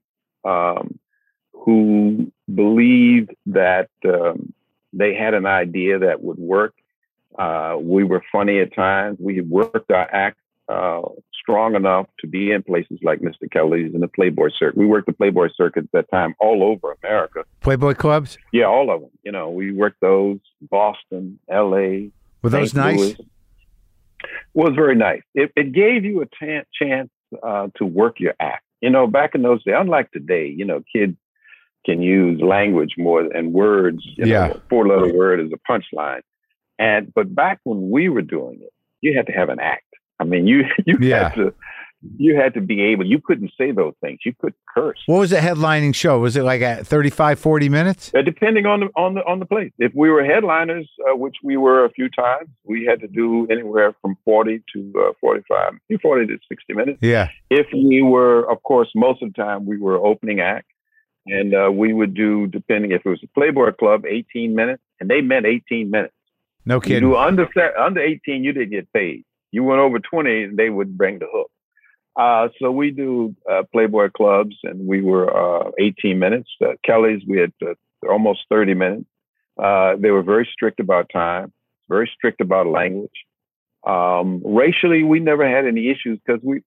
Speaker 2: who believed that they had an idea that would work. We were funny at times. We worked our act strong enough to be in places like Mr. Kelly's and the Playboy Circuit. We worked the Playboy Circuit at that time all over America.
Speaker 1: Playboy clubs?
Speaker 2: Yeah, all of them. We worked those, Boston, L.A.
Speaker 1: Were those nice?
Speaker 2: Louis. Was very nice. It gave you a chance to work your act. Back in those days, unlike today, kids can use language more than words. A 4-letter word is a punchline. But back when we were doing it, you had to have an act. I mean, you had to be able. You couldn't say those things. You couldn't curse.
Speaker 1: What was the headlining show? Was it like at 35, 40 minutes?
Speaker 2: Depending on the place. If we were headliners, which we were a few times, we had to do anywhere from 40 to 45, 40 to 60 minutes.
Speaker 1: Yeah.
Speaker 2: If we were, of course, most of the time we were opening act, and we would do, depending if it was a Playboy Club, 18 minutes, and they meant 18 minutes.
Speaker 1: No kidding.
Speaker 2: You do under 18, you didn't get paid. You went over 20, they would bring the hook. So we do Playboy Clubs, and we were 18 minutes. Kelly's, we had almost 30 minutes. They were very strict about time, very strict about language. Racially, we never had any issues because we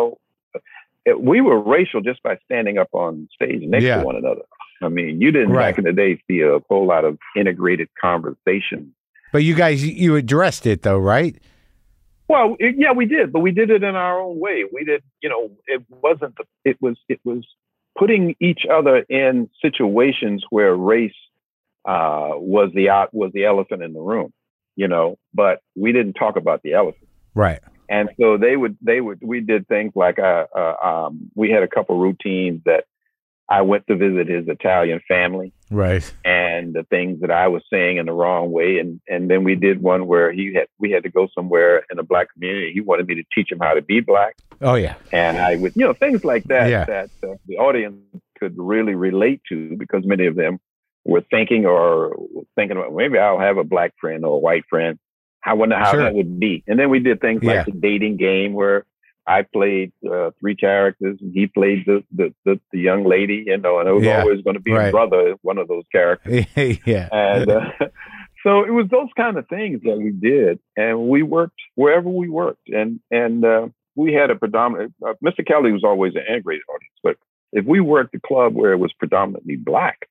Speaker 2: were racial just by standing up on stage next to one another. I mean, you didn't back in the day see a whole lot of integrated conversation. But
Speaker 1: you guys, you addressed it though, right?
Speaker 2: Well, we did, but we did it in our own way. We did, it wasn't, it was putting each other in situations where race was the elephant in the room, but we didn't talk about the elephant.
Speaker 1: Right.
Speaker 2: And so we did things like, we had a couple routines that I went to visit his Italian family.
Speaker 1: Right.
Speaker 2: And the things that I was saying in the wrong way. And then we did one where we had to go somewhere in a Black community. He wanted me to teach him how to be Black.
Speaker 1: Oh, yeah.
Speaker 2: And I would, things like that, that the audience could really relate to, because many of them were thinking about, maybe I'll have a Black friend or a white friend. I wonder how that would be. And then we did things like the dating game where I played 3 characters, and he played the young lady, and it was always going to be a brother, one of those characters. And so it was those kind of things that we did, and we worked wherever we worked, and we had a predominant. Mr. Kelly was always an integrated audience, but if we worked a club where it was predominantly Black,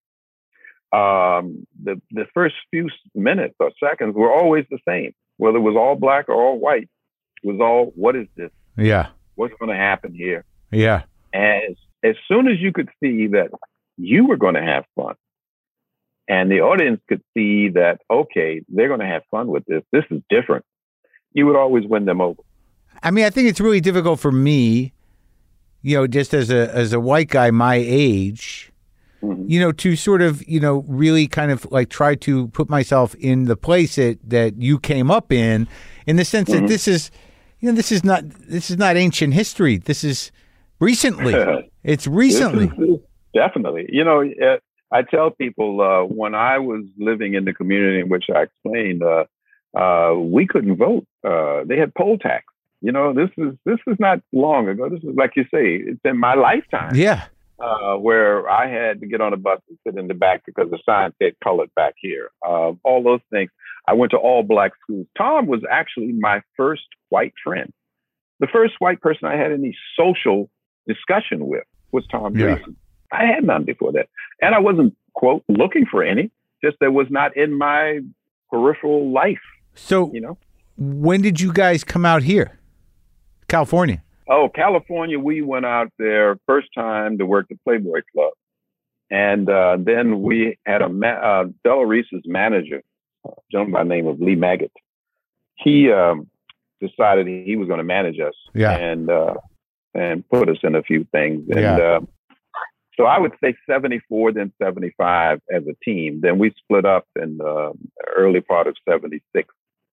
Speaker 2: the first few minutes or seconds were always the same, whether it was all Black or all white. It was all, what is this?
Speaker 1: Yeah.
Speaker 2: What's going to happen here?
Speaker 1: Yeah.
Speaker 2: And as soon as you could see that you were going to have fun, and the audience could see that, okay, they're going to have fun with this. This is different. You would always win them over.
Speaker 1: I mean, I think it's really difficult for me, just as a white guy my age, to sort of, really kind of like try to put myself in the place that you came up in the sense that this is, this is not ancient history. This is recently. It's recently.
Speaker 2: Definitely. I tell people when I was living in the community in which I explained, we couldn't vote. They had poll tax. This is not long ago. This is, like you say, it's in my lifetime.
Speaker 1: Yeah.
Speaker 2: Where I had to get on a bus and sit in the back because the sign said colored back here. All those things. I went to all black schools. Tom was actually my first white friend. The first white person I had any social discussion with was Tom Dreesen. I had none before that. And I wasn't, quote, looking for any, just that was not in my peripheral life.
Speaker 1: So, when did you guys come out here? California?
Speaker 2: Oh, California, we went out there first time to work the Playboy Club. And then we had Della Reese's manager, a gentleman by the name of Lee Maggot. He decided he was going to manage us and put us in a few things. And so I would say 74, then 75 as a team. Then we split up in the early part of 76.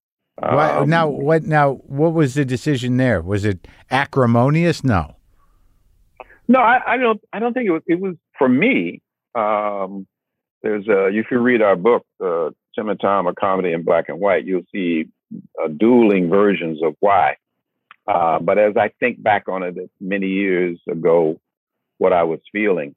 Speaker 1: What was the decision there? Was it acrimonious? No,
Speaker 2: I don't think it was. It was for me. There's if you read our book, Tim and Tom, A Comedy in Black and White, you'll see dueling versions of why. But as I think back on it many years ago, what I was feeling,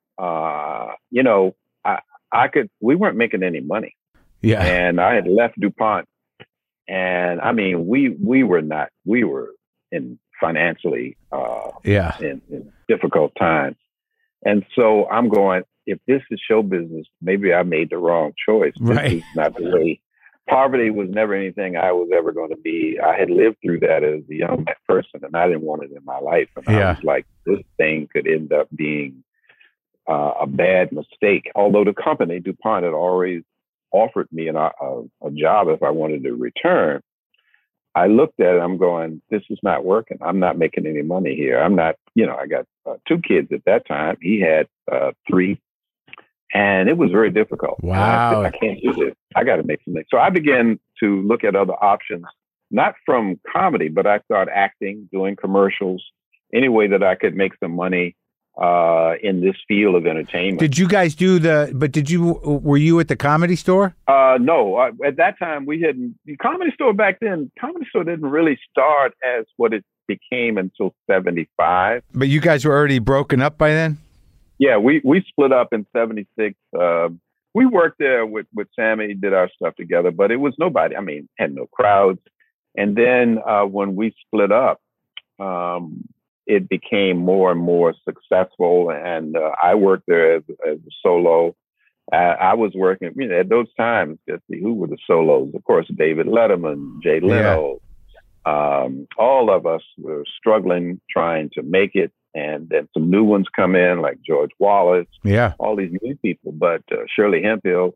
Speaker 2: we weren't making any money.
Speaker 1: Yeah.
Speaker 2: And I had left DuPont. And I mean, we were in financially, in difficult times. And so I'm going, if this is show business, maybe I made the wrong choice.
Speaker 1: Right.
Speaker 2: This is not the way. Poverty was never anything I was ever going to be. I had lived through that as a young person, and I didn't want it in my life. And I was like, this thing could end up being a bad mistake. Although the company, DuPont, had always offered me a job if I wanted to return. I looked at it, I'm going, this is not working. I'm not making any money here. I'm not, I got 2 kids at that time. He had 3. And it was very difficult.
Speaker 1: Wow.
Speaker 2: I can't do this. I got to make some money. So I began to look at other options, not from comedy, but I started acting, doing commercials, any way that I could make some money in this field of entertainment.
Speaker 1: Did you guys were you at the Comedy Store?
Speaker 2: No. At that time, we hadn't. The Comedy Store back then, Comedy Store didn't really start as what it became until 75.
Speaker 1: But you guys were already broken up by then?
Speaker 2: Yeah, we split up in 76. We worked there with Sammy, did our stuff together, but it was nobody. I mean, had no crowds. And then when we split up, it became more and more successful. And I worked there as a solo. I was working, at those times, let's see, who were the solos? Of course, David Letterman, Jay Leno. All of us were struggling, trying to make it. And then some new ones come in, like George Wallace.
Speaker 1: Yeah.
Speaker 2: All these new people. But Shirley Hemphill,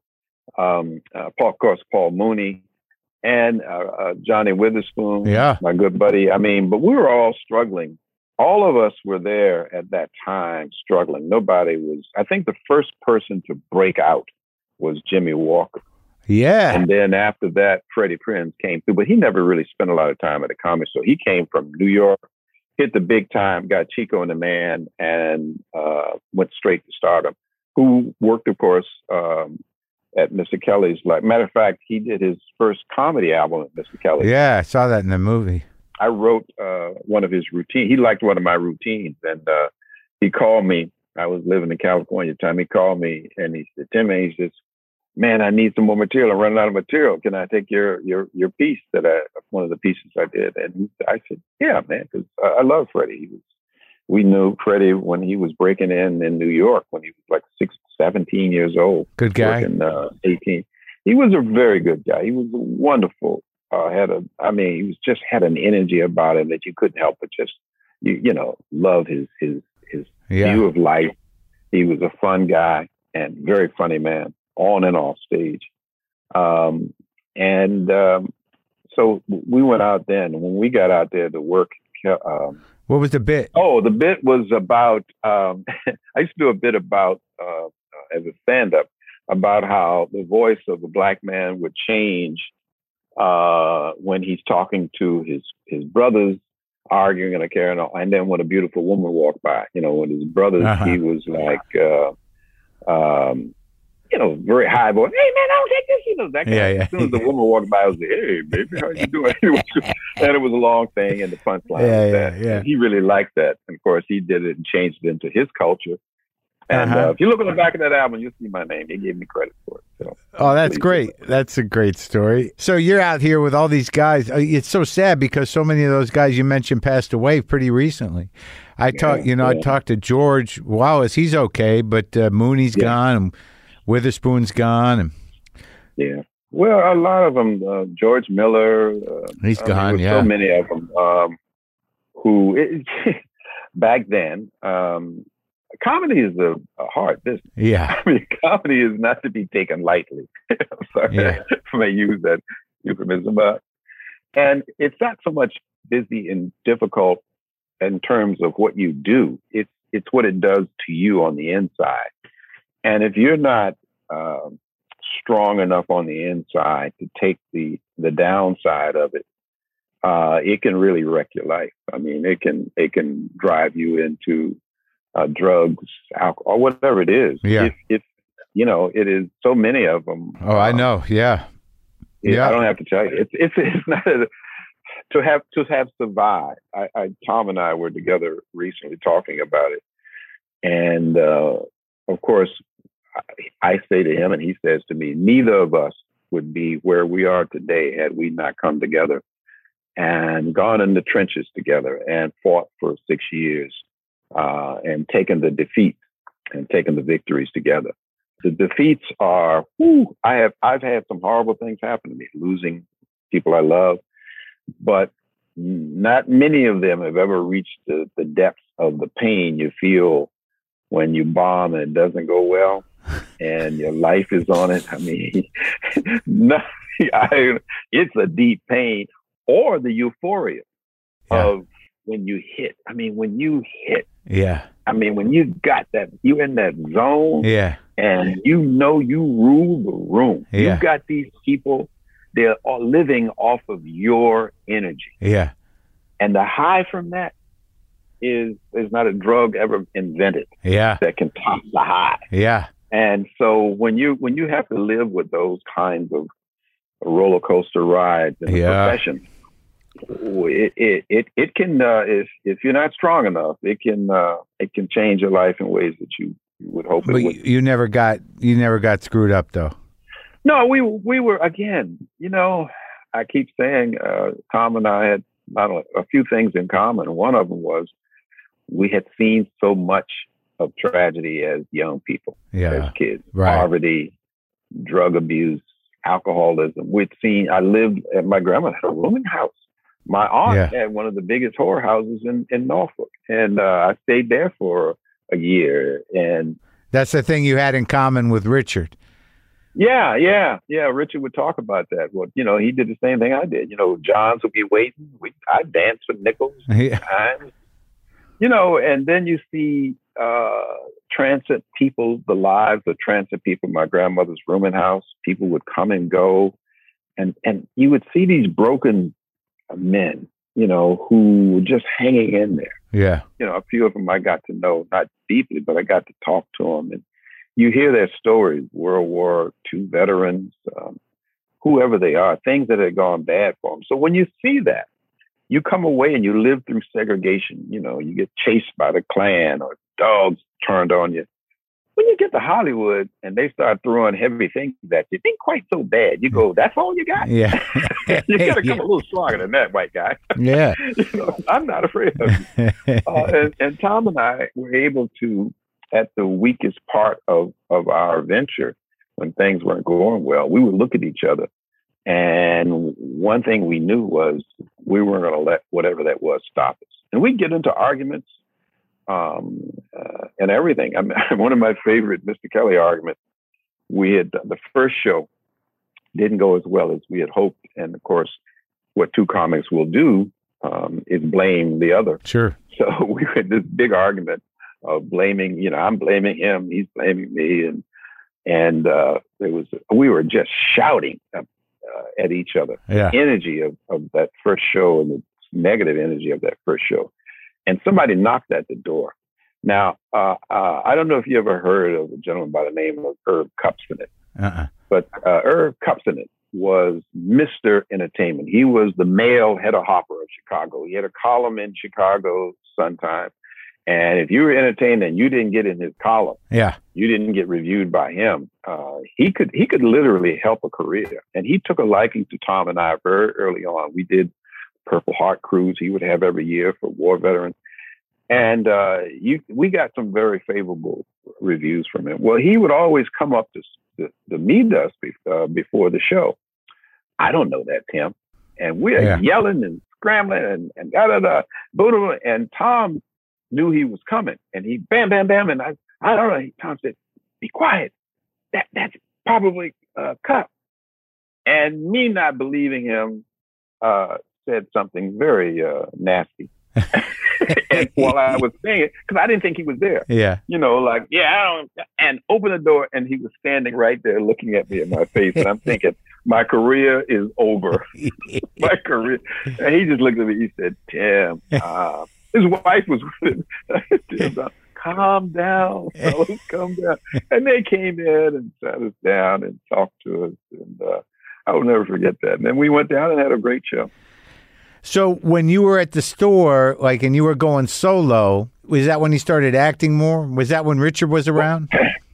Speaker 2: Paul Mooney, and Johnny Witherspoon, my good buddy. I mean, but we were all struggling. All of us were there at that time struggling. Nobody was. I think the first person to break out was Jimmy Walker.
Speaker 1: Yeah.
Speaker 2: And then after that, Freddie Prinze came through, but he never really spent a lot of time at the Comedy Store. He came from New York, hit the big time, got Chico and the Man, and went straight to stardom. Who worked, of course, at Mr. Kelly's. Matter of fact, he did his first comedy album at Mr. Kelly's.
Speaker 1: Yeah, I saw that in the movie.
Speaker 2: I wrote one of his routines. He liked one of my routines, and he called me. I was living in California at the time. He called me, and he said, Timmy, he says, man, I need some more material. I'm running out of material. Can I take your piece one of the pieces I did? And I said, yeah, man, because I love Freddie. We knew Freddie when he was breaking in New York when he was like 17 years old.
Speaker 1: Good guy.
Speaker 2: 18. He was a very good guy. He was wonderful. He had an energy about him that you couldn't help but just, love his view of life. He was a fun guy and very funny man, on and off stage. So we went out then. And when we got out there to work,
Speaker 1: what was the bit?
Speaker 2: Oh, the bit was about, I used to do a bit about as a stand-up about how the voice of a black man would change when he's talking to his brothers, arguing and carrying on, and then when a beautiful woman walked by, when his brothers, he was like, very high voice. Hey man, I don't take this. That kind of, as soon as the woman walked by, I was like, hey baby, how you doing? And it was a long thing, and the punchline was that. He really liked that, and of course he did it and changed it into his culture. And if you look on the back of that album, you'll see my name. He gave me credit for it. So,
Speaker 1: that's great. That's a great story. So you're out here with all these guys. It's so sad because so many of those guys you mentioned passed away pretty recently. I talked to George Wallace. He's okay, but Mooney's gone, and Witherspoon's gone. And
Speaker 2: well, a lot of them. George Miller.
Speaker 1: He's gone.
Speaker 2: So many of them. Who back then. Comedy is a hard business.
Speaker 1: Yeah.
Speaker 2: I mean, comedy is not to be taken lightly. I'm sorry if I use that euphemism. And it's not so much busy and difficult in terms of what you do. It's what it does to you on the inside. And if you're not strong enough on the inside to take the downside of it, it can really wreck your life. I mean, it can drive you into drugs, alcohol, whatever it is.
Speaker 1: Yeah.
Speaker 2: If it is so many of them.
Speaker 1: Oh, I know. Yeah.
Speaker 2: I don't have to tell you. It's not to have survived. Tom and I were together recently talking about it, and of course, I say to him, and he says to me, neither of us would be where we are today had we not come together and gone in the trenches together and fought for 6 years. And taking the defeat and taking the victories together. The defeats are, I've had some horrible things happen to me, losing people I love, but not many of them have ever reached the depths of the pain you feel when you bomb and it doesn't go well and your life is on it. I mean, it's a deep pain, or the euphoria of when you hit. I mean, when you hit, when you got that, you in that zone, and you rule the room. You got these people, they're all living off of your energy. And the high from that is not a drug ever invented that can top the high. And so when you have to live with those kinds of roller coaster rides in the profession, it can if you're not strong enough, it can change your life in ways that you would hope it would.
Speaker 1: You never got screwed up though.
Speaker 2: No, we were, again, I keep saying Tom and I had a few things in common. One of them was we had seen so much of tragedy as young people, as kids, poverty, drug abuse, alcoholism. I lived at my grandma had a rooming house. My aunt had one of the biggest whorehouses in Norfolk, and I stayed there for a year. And
Speaker 1: that's the thing you had in common with Richard.
Speaker 2: Yeah. Richard would talk about that. Well, he did the same thing I did. Johns would be waiting. I danced with Nichols. And then you see transit people, the lives of transit people. My grandmother's rooming house. People would come and go, and you would see these broken men, who were just hanging in there. A few of them I got to know, not deeply, but I got to talk to them. And you hear their stories, World War II veterans, whoever they are, things that had gone bad for them. So when you see that, you come away and you live through segregation. You get chased by the Klan or dogs turned on you. When you get to Hollywood and they start throwing heavy things at you, it ain't quite so bad. You go, that's all you got? You got to come a little stronger than that, white guy. I'm not afraid of you. And Tom and I were able to, at the weakest part of our venture, when things weren't going well, we would look at each other. And one thing we knew was we weren't going to let whatever that was stop us. And we'd get into arguments and everything. I mean, one of my favorite Mr. Kelly arguments, we had the first show didn't go as well as we had hoped. And of course, what two comics will do is blame the other.
Speaker 1: Sure.
Speaker 2: So we had this big argument of blaming, I'm blaming him, he's blaming me. And and we were just shouting at each other.
Speaker 1: Yeah.
Speaker 2: The energy of that first show and the negative energy of that first show. And somebody knocked at the door. Now, I don't know if you ever heard of a gentleman by the name of Irv Kupcinet, but Irv Kupcinet was Mr. Entertainment. He was the male Hedda Hopper of Chicago. He had a column in Chicago Sun-Times. And if you were entertained and you didn't get in his column, you didn't get reviewed by him, he could literally help a career. And he took a liking to Tom and I very early on. We did Purple Heart Cruise he would have every year for war veterans. And we got some very favorable reviews from him. Well, he would always come up to meet us before the show. I don't know that, Tim. And we're yelling and scrambling and da-da-da, boom, and Tom knew he was coming. And he bam, bam, bam. And I don't know. Tom said, be quiet. That's probably Cup. And me not believing him said something very nasty. And while I was saying it, because I didn't think he was there.
Speaker 1: Yeah.
Speaker 2: You know, like, I don't, and open the door, and he was standing right there looking at me in my face. And I'm thinking, my career is over. My career. And he just looked at me. He said, Tim, his wife was with him. Calm down, fellas, calm down. And they came in and sat us down and talked to us. And I will never forget that. And then we went down and had a great show.
Speaker 1: So when you were at the store, and you were going solo, was that when you started acting more? Was that when Richard was around?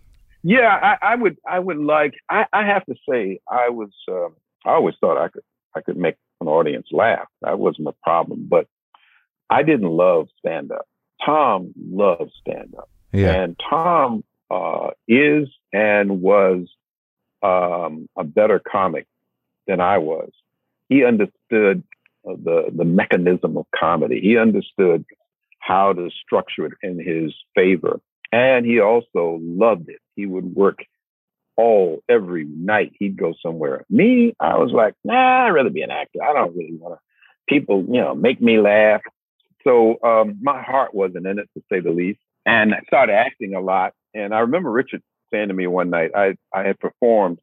Speaker 2: Yeah, I would like. I have to say, I always thought I could make an audience laugh. That wasn't a problem, but I didn't love stand up. Tom loves stand up, and Tom is and was a better comic than I was. He understood the mechanism of comedy. He understood how to structure it in his favor. And he also loved it. He would work every night. He'd go somewhere. Me, I was like, nah, I'd rather be an actor. I don't really want to, people, make me laugh. So my heart wasn't in it, to say the least. And I started acting a lot. And I remember Richard saying to me one night, I had performed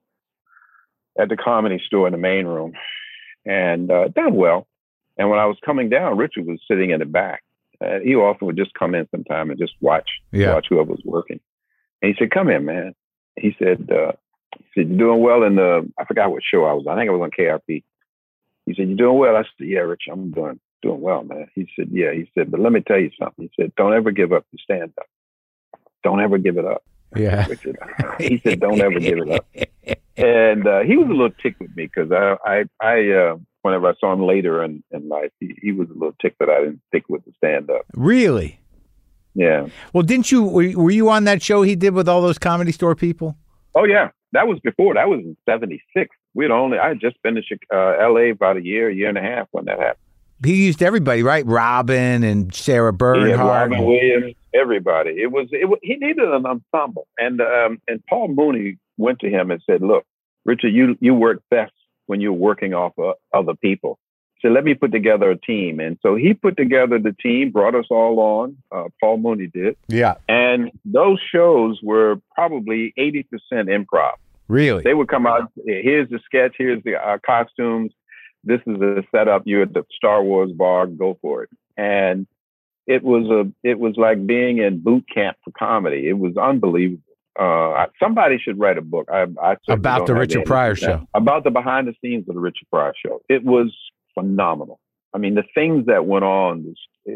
Speaker 2: at the Comedy Store in the main room and done well. And when I was coming down, Richard was sitting in the back. He often would just come in sometime and just watch whoever was working. And he said, come in, man. He said, you're doing well in I forgot what show I was on. I think I was on KRP. He said, you're doing well? I said, yeah, Rich, I'm doing well, man. He said, yeah. He said, but let me tell you something. He said, don't ever give up the stand-up. Don't ever give it up.
Speaker 1: Yeah.
Speaker 2: Richard, he said, don't ever give it up. And he was a little ticked with me because I whenever I saw him later in life, he was a little ticked that I didn't stick with the stand-up.
Speaker 1: Really?
Speaker 2: Yeah.
Speaker 1: Well, didn't you? Were you on that show he did with all those Comedy Store people?
Speaker 2: Oh yeah, that was before. That was in '76. I had just been to L.A. about a year and a half when that happened.
Speaker 1: He used everybody, right? Robin and Sarah Bernhardt.
Speaker 2: Robin Williams, everybody. It was. He needed an ensemble, and Paul Mooney went to him and said, "Look, Richard, you work best when you're working off of other people. So let me put together a team." And so he put together the team, brought us all on. Paul Mooney did.
Speaker 1: Yeah.
Speaker 2: And those shows were probably 80% improv.
Speaker 1: Really?
Speaker 2: They would come out, here's the sketch, here's the costumes. This is the setup. You're at the Star Wars bar, go for it. And it was like being in boot camp for comedy. It was unbelievable. Somebody should write a book.
Speaker 1: About the Richard Pryor show.
Speaker 2: About the behind the scenes of the Richard Pryor show. It was phenomenal. I mean, the things that went on,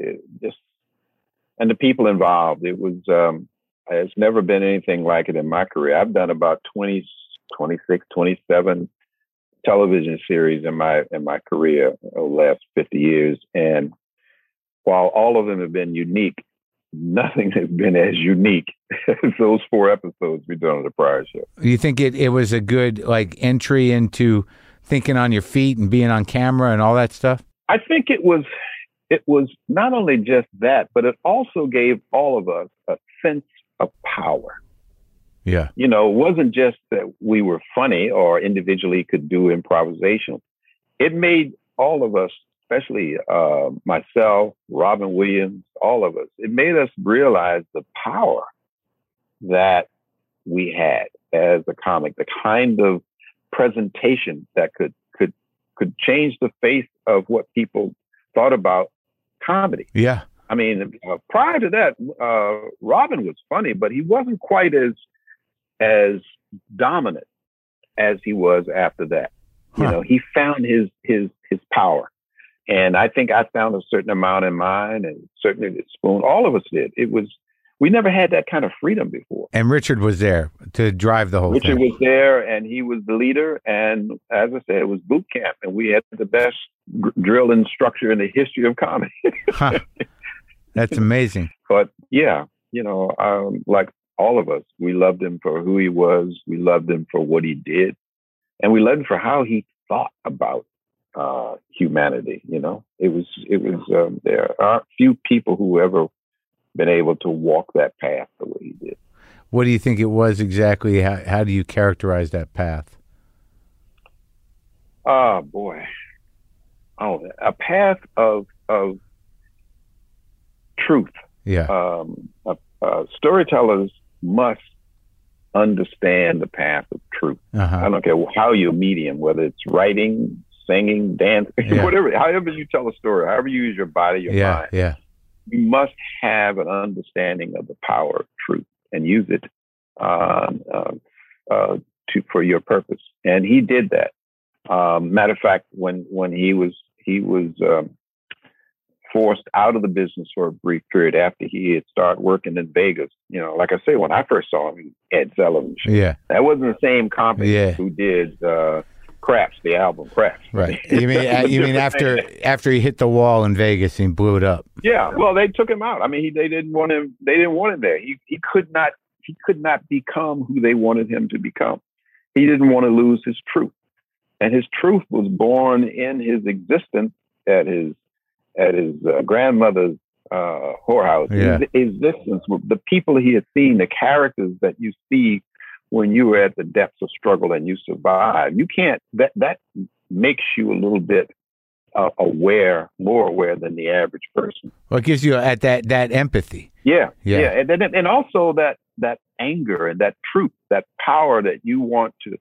Speaker 2: and the people involved, it was, it's never been anything like it in my career. I've done about 26, 27 television series in my career over the last 50 years. And while all of them have been unique, nothing has been as unique as those 4 episodes we done on the Pryor show.
Speaker 1: You think it was a good entry into thinking on your feet and being on camera and all that stuff?
Speaker 2: I think it was not only just that, but it also gave all of us a sense of power.
Speaker 1: Yeah.
Speaker 2: It wasn't just that we were funny or individually could do improvisation. It made all of us, especially myself, Robin Williams, all of us, it made us realize the power that we had. as a comic, the kind of presentation that could change the face of what people thought about comedy.
Speaker 1: Yeah.
Speaker 2: I mean, prior to that, Robin was funny, but he wasn't quite as dominant as he was after that. You know, he found his power. And I think I found a certain amount in mine, and certainly the Spoon. All of us did. We never had that kind of freedom before.
Speaker 1: And Richard was there to drive the whole thing.
Speaker 2: Richard was there, and he was the leader. And as I said, it was boot camp, and we had the best drill instructor in the history of comedy.
Speaker 1: That's amazing.
Speaker 2: But yeah, you know, like all of us, we loved him for who he was. We loved him for what he did, and we loved him for how he thought about humanity. You know, it was. There are few people who ever been able to walk that path the way he did.
Speaker 1: What do you think it was exactly? How do you characterize that path?
Speaker 2: Oh boy, a path of truth.
Speaker 1: Yeah.
Speaker 2: Storytellers must understand the path of truth. I don't care how you medium, whether it's writing, singing, dancing, whatever, however you tell a story, however you use your body, your mind.
Speaker 1: Yeah.
Speaker 2: You must have an understanding of the power of truth and use it for your purpose. And he did that. Matter of fact, when he was forced out of the business for a brief period after he had started working in Vegas. You know, like I say, when I first saw him, Ed Sullivan.
Speaker 1: Yeah,
Speaker 2: that wasn't the same comic who did Craps, the album Craps.
Speaker 1: Right. You mean after he hit the wall in Vegas and blew it up?
Speaker 2: Yeah. Well, they took him out. I mean, they didn't want him. They didn't want him there. He could not become who they wanted him to become. He didn't want to lose his truth, and his truth was born in his existence at his grandmother's whorehouse.
Speaker 1: Yeah.
Speaker 2: His existence, the people he had seen, the characters that you see when you were at the depths of struggle and you survive. You can't. That makes you a little bit more aware than the average person.
Speaker 1: Well, it gives you that empathy.
Speaker 2: Yeah. And also that anger and that truth, that power that you want to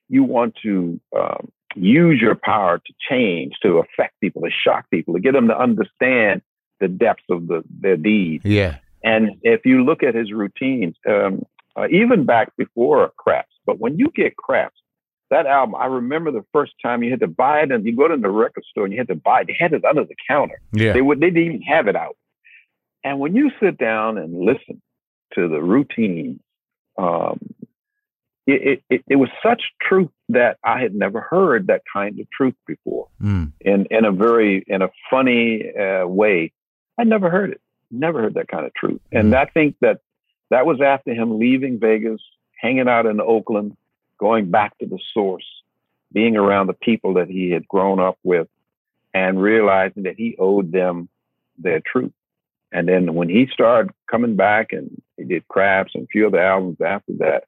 Speaker 2: use your power to change, to affect people, to shock people, to get them to understand the depths of their deeds.
Speaker 1: Yeah.
Speaker 2: And if you look at his routines, even back before Craps, but when you get Craps, that album, I remember the first time you had to buy it, and you go to the record store and you had to buy it. They had it under the counter.
Speaker 1: Yeah.
Speaker 2: They didn't even have it out. And when you sit down and listen to the routines, it was such truth that I had never heard that kind of truth before. In a funny way. I never heard it. Never heard that kind of truth. And I think that was after him leaving Vegas, hanging out in Oakland, going back to the source, being around the people that he had grown up with, and realizing that he owed them their truth. And then when he started coming back and he did Craps and a few other albums after that,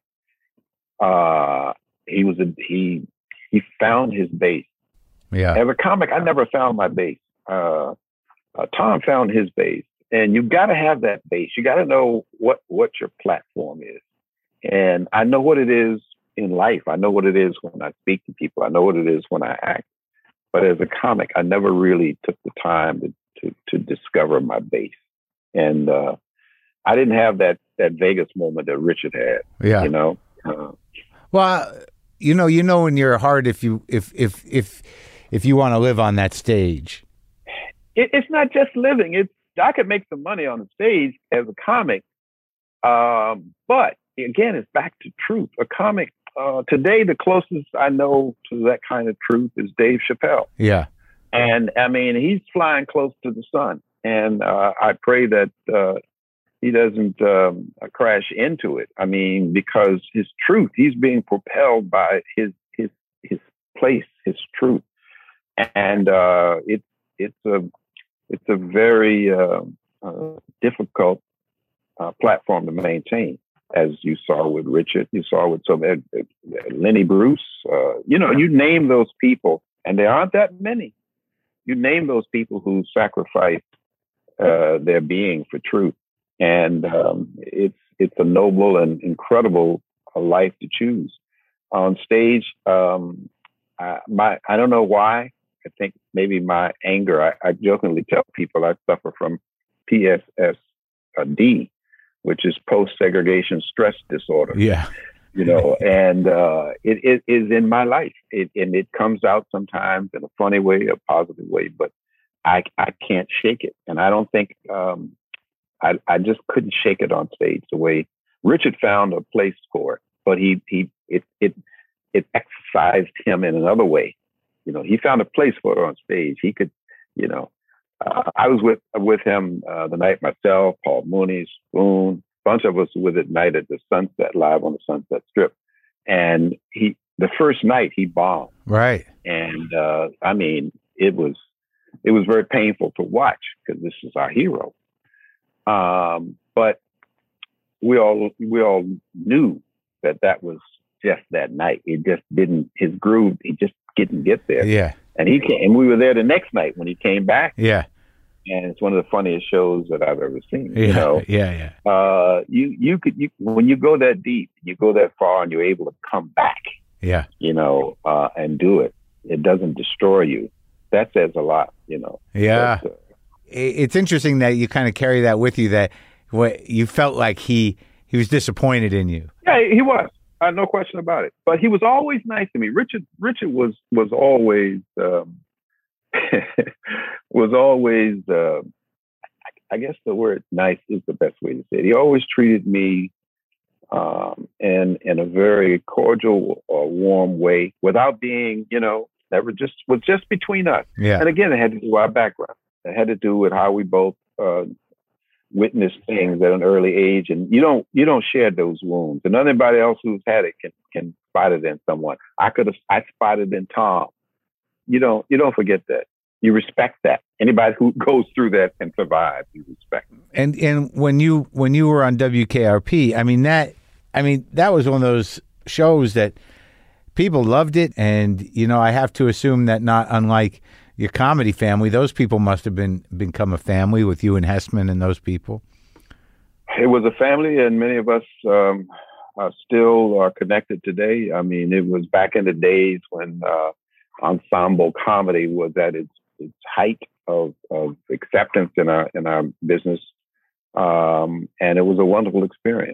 Speaker 2: he found his base.
Speaker 1: Yeah.
Speaker 2: As a comic, I never found my base. Tom found his base, and you got to have that base. You got to know what your platform is. And I know what it is in life. I know what it is when I speak to people. I know what it is when I act. But as a comic, I never really took the time to discover my base. And I didn't have that Vegas moment that Richard had.
Speaker 1: Yeah.
Speaker 2: You know.
Speaker 1: Well, you know in your heart if you want to live on that stage.
Speaker 2: It's not just living. I could make some money on the stage as a comic, but again, it's back to truth. A comic today, the closest I know to that kind of truth is Dave Chappelle.
Speaker 1: Yeah,
Speaker 2: and I mean he's flying close to the sun, and I pray that he doesn't crash into it. I mean, because his truth, he's being propelled by his place, his truth, and it's a very difficult platform to maintain, as you saw with Richard, you saw with Lenny Bruce. You name those people, and there aren't that many. You name those people who sacrificed their being for truth, and it's a noble and incredible a life to choose. On stage, I don't know why. I think maybe my anger. I jokingly tell people I suffer from PSSD, which is post-segregation stress disorder.
Speaker 1: Yeah.
Speaker 2: And it is in my life. And it comes out sometimes in a funny way, a positive way, but I can't shake it. And I don't think I just couldn't shake it on stage the way Richard found a place for it, but it exercised him in another way. He found a place for it on stage. He could, I was with him the night myself, Paul Mooney, Spoon, a bunch of us with at night at the Sunset, live on the Sunset Strip. And the first night he bombed.
Speaker 1: Right.
Speaker 2: And it was very painful to watch because this is our hero. But we all knew that was just that night. It just didn't, his groove, he just didn't get there.
Speaker 1: Yeah.
Speaker 2: And he came, and we were there the next night when he came back.
Speaker 1: Yeah.
Speaker 2: And it's one of the funniest shows that I've ever seen.
Speaker 1: Yeah. Yeah.
Speaker 2: You when you go that deep, you go that far, and you're able to come back.
Speaker 1: Yeah.
Speaker 2: And do it. It doesn't destroy you. That says a lot.
Speaker 1: Yeah. It's interesting that you kind of carry that with you. That what you felt like he was disappointed in you.
Speaker 2: Yeah, he was. No question about it. But he was always nice to me. Richard was always was always. I guess the word "nice" is the best way to say it. He always treated me in a very cordial or warm way, without being, never was just between us.
Speaker 1: Yeah.
Speaker 2: And again, it had to do with our background. It had to do with how we both witnessed things at an early age, and you don't share those wounds. And anybody else who's had it can spot it in someone. I spotted in Tom. You don't forget that. You respect that. Anybody who goes through that and survives, you respect.
Speaker 1: And when you were on WKRP, that was one of those shows that people loved it, and I have to assume that, not unlike your comedy family, those people must have become a family with you and Hessman and those people.
Speaker 2: It was a family, and many of us still are connected today. It was back in the days when ensemble comedy was at its height of acceptance in our business, and it was a wonderful experience.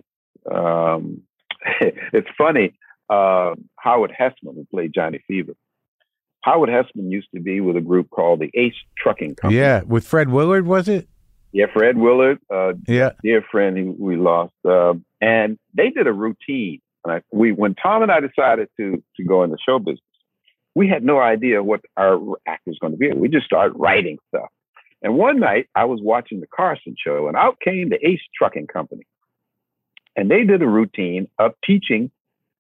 Speaker 2: It's funny, Howard Hessman, who played Johnny Fever. Howard Hessman used to be with a group called the Ace Trucking Company.
Speaker 1: Yeah, with Fred Willard, was it?
Speaker 2: Yeah, Fred Willard, dear friend who we lost. And they did a routine. When Tom and I decided to go into show business, we had no idea what our act was going to be. We just started writing stuff. And one night I was watching the Carson show, and out came the Ace Trucking Company. And they did a routine of teaching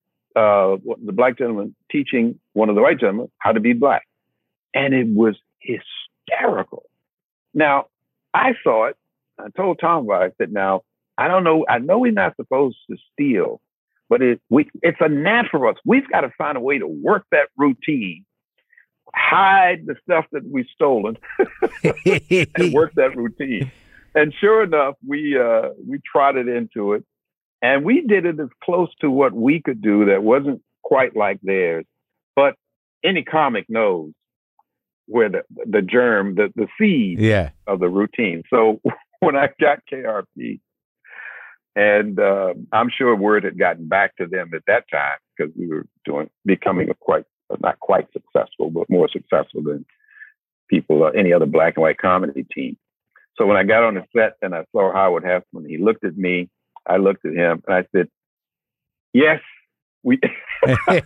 Speaker 2: the black gentleman teaching one of the white gentlemen how to be black. And it was hysterical. Now, I saw it. I told Tom about it. I said, now, I don't know. I know we're not supposed to steal, but it's a knack for us. We've got to find a way to work that routine, hide the stuff that we've stolen, and work that routine. And sure enough, we trotted into it. And we did it as close to what we could do that wasn't quite like theirs. But any comic knows where the germ, the seed of the routine. So when I got KRP, and I'm sure word had gotten back to them at that time, because we were becoming not quite successful, but more successful than any other black and white comedy team. So when I got on the set and I saw Howard Hessman, he looked at me. I looked at him and I said, yes, we. I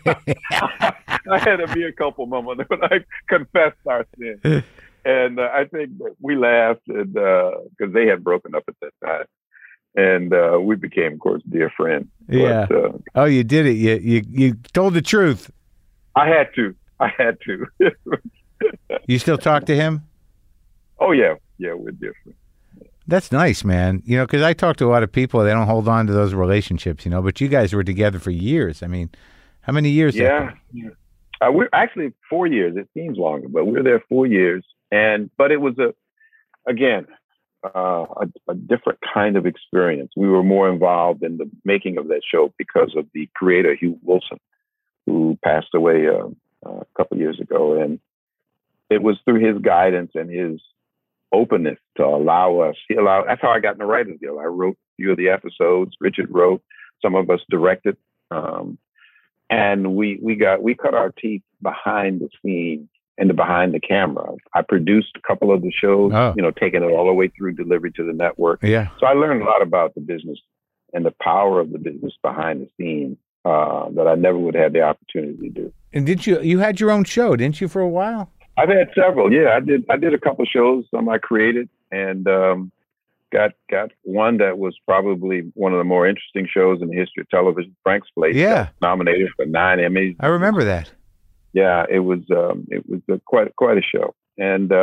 Speaker 2: had to be a couple moments when I confessed our sin. And I think that we laughed because they had broken up at that time. And we became, of course, dear friends.
Speaker 1: Yeah. But, you did it. You told the truth.
Speaker 2: I had to.
Speaker 1: You still talk to him?
Speaker 2: Oh, yeah. Yeah, we're different.
Speaker 1: That's nice, man. Because I talk to a lot of people, they don't hold on to those relationships, but you guys were together for years. How many years?
Speaker 2: Yeah. We're actually 4 years. It seems longer, but we were there 4 years. But it was a different kind of experience. We were more involved in the making of that show because of the creator, Hugh Wilson, who passed away a couple of years ago. And it was through his guidance and his openness to allow us. That's how I got in the writer's deal. I wrote a few of the episodes. Richard wrote. Some of us directed. And we cut our teeth behind the scenes and behind the camera. I produced a couple of the shows, taking it all the way through delivery to the network.
Speaker 1: Yeah.
Speaker 2: So I learned a lot about the business and the power of the business behind the scenes that I never would have had the opportunity to do.
Speaker 1: And you had your own show, didn't you, for a while?
Speaker 2: I've had several. Yeah, I did a couple of shows. Some I created, and got one that was probably one of the more interesting shows in the history of television. Frank's Place.
Speaker 1: Yeah.
Speaker 2: Nominated for 9 Emmys.
Speaker 1: I remember that.
Speaker 2: Yeah, it was quite a show, and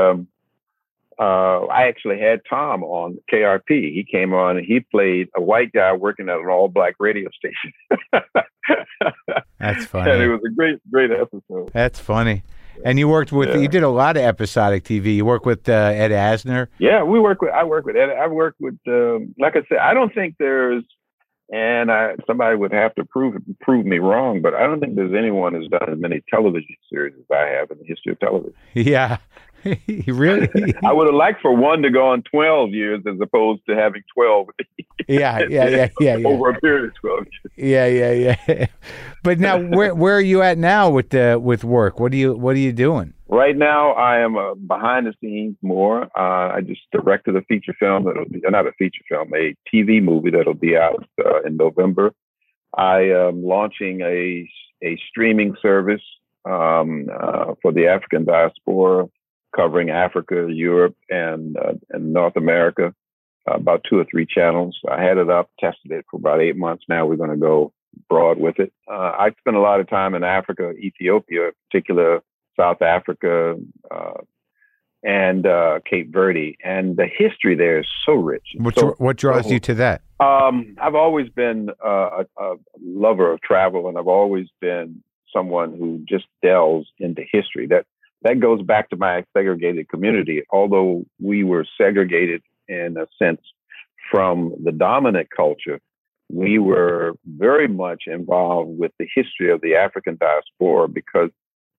Speaker 2: I actually had Tom on KRP. He came on and he played a white guy working at an all-black radio station.
Speaker 1: That's funny.
Speaker 2: And it was a great episode.
Speaker 1: That's funny. And you worked with, you did a lot of episodic TV. You worked with Ed Asner.
Speaker 2: Yeah, I work with Ed. I work with, like I said, I don't think there's, and somebody would have to prove me wrong, but I don't think there's anyone who's done as many television series as I have in the history of television.
Speaker 1: Yeah. Really?
Speaker 2: I would have liked for one to go on 12 years as opposed to having 12.
Speaker 1: Yeah.
Speaker 2: Over a period of 12
Speaker 1: years. Yeah. But now, where are you at now with work? What are you doing?
Speaker 2: Right now, I am behind the scenes more. I just directed a feature film not a feature film, a TV movie that'll be out in November. I am launching a streaming service for the African diaspora, covering Africa, Europe, and North America, about 2 or 3 channels. I had it up, tested it for about 8 months. Now we're going to go broad with it. I spent a lot of time in Africa, Ethiopia, in particular, South Africa, and Cape Verde. And the history there is so rich.
Speaker 1: What draws you to that?
Speaker 2: I've always been a lover of travel, and I've always been someone who just delves into history. That goes back to my segregated community. Although we were segregated in a sense from the dominant culture, we were very much involved with the history of the African diaspora because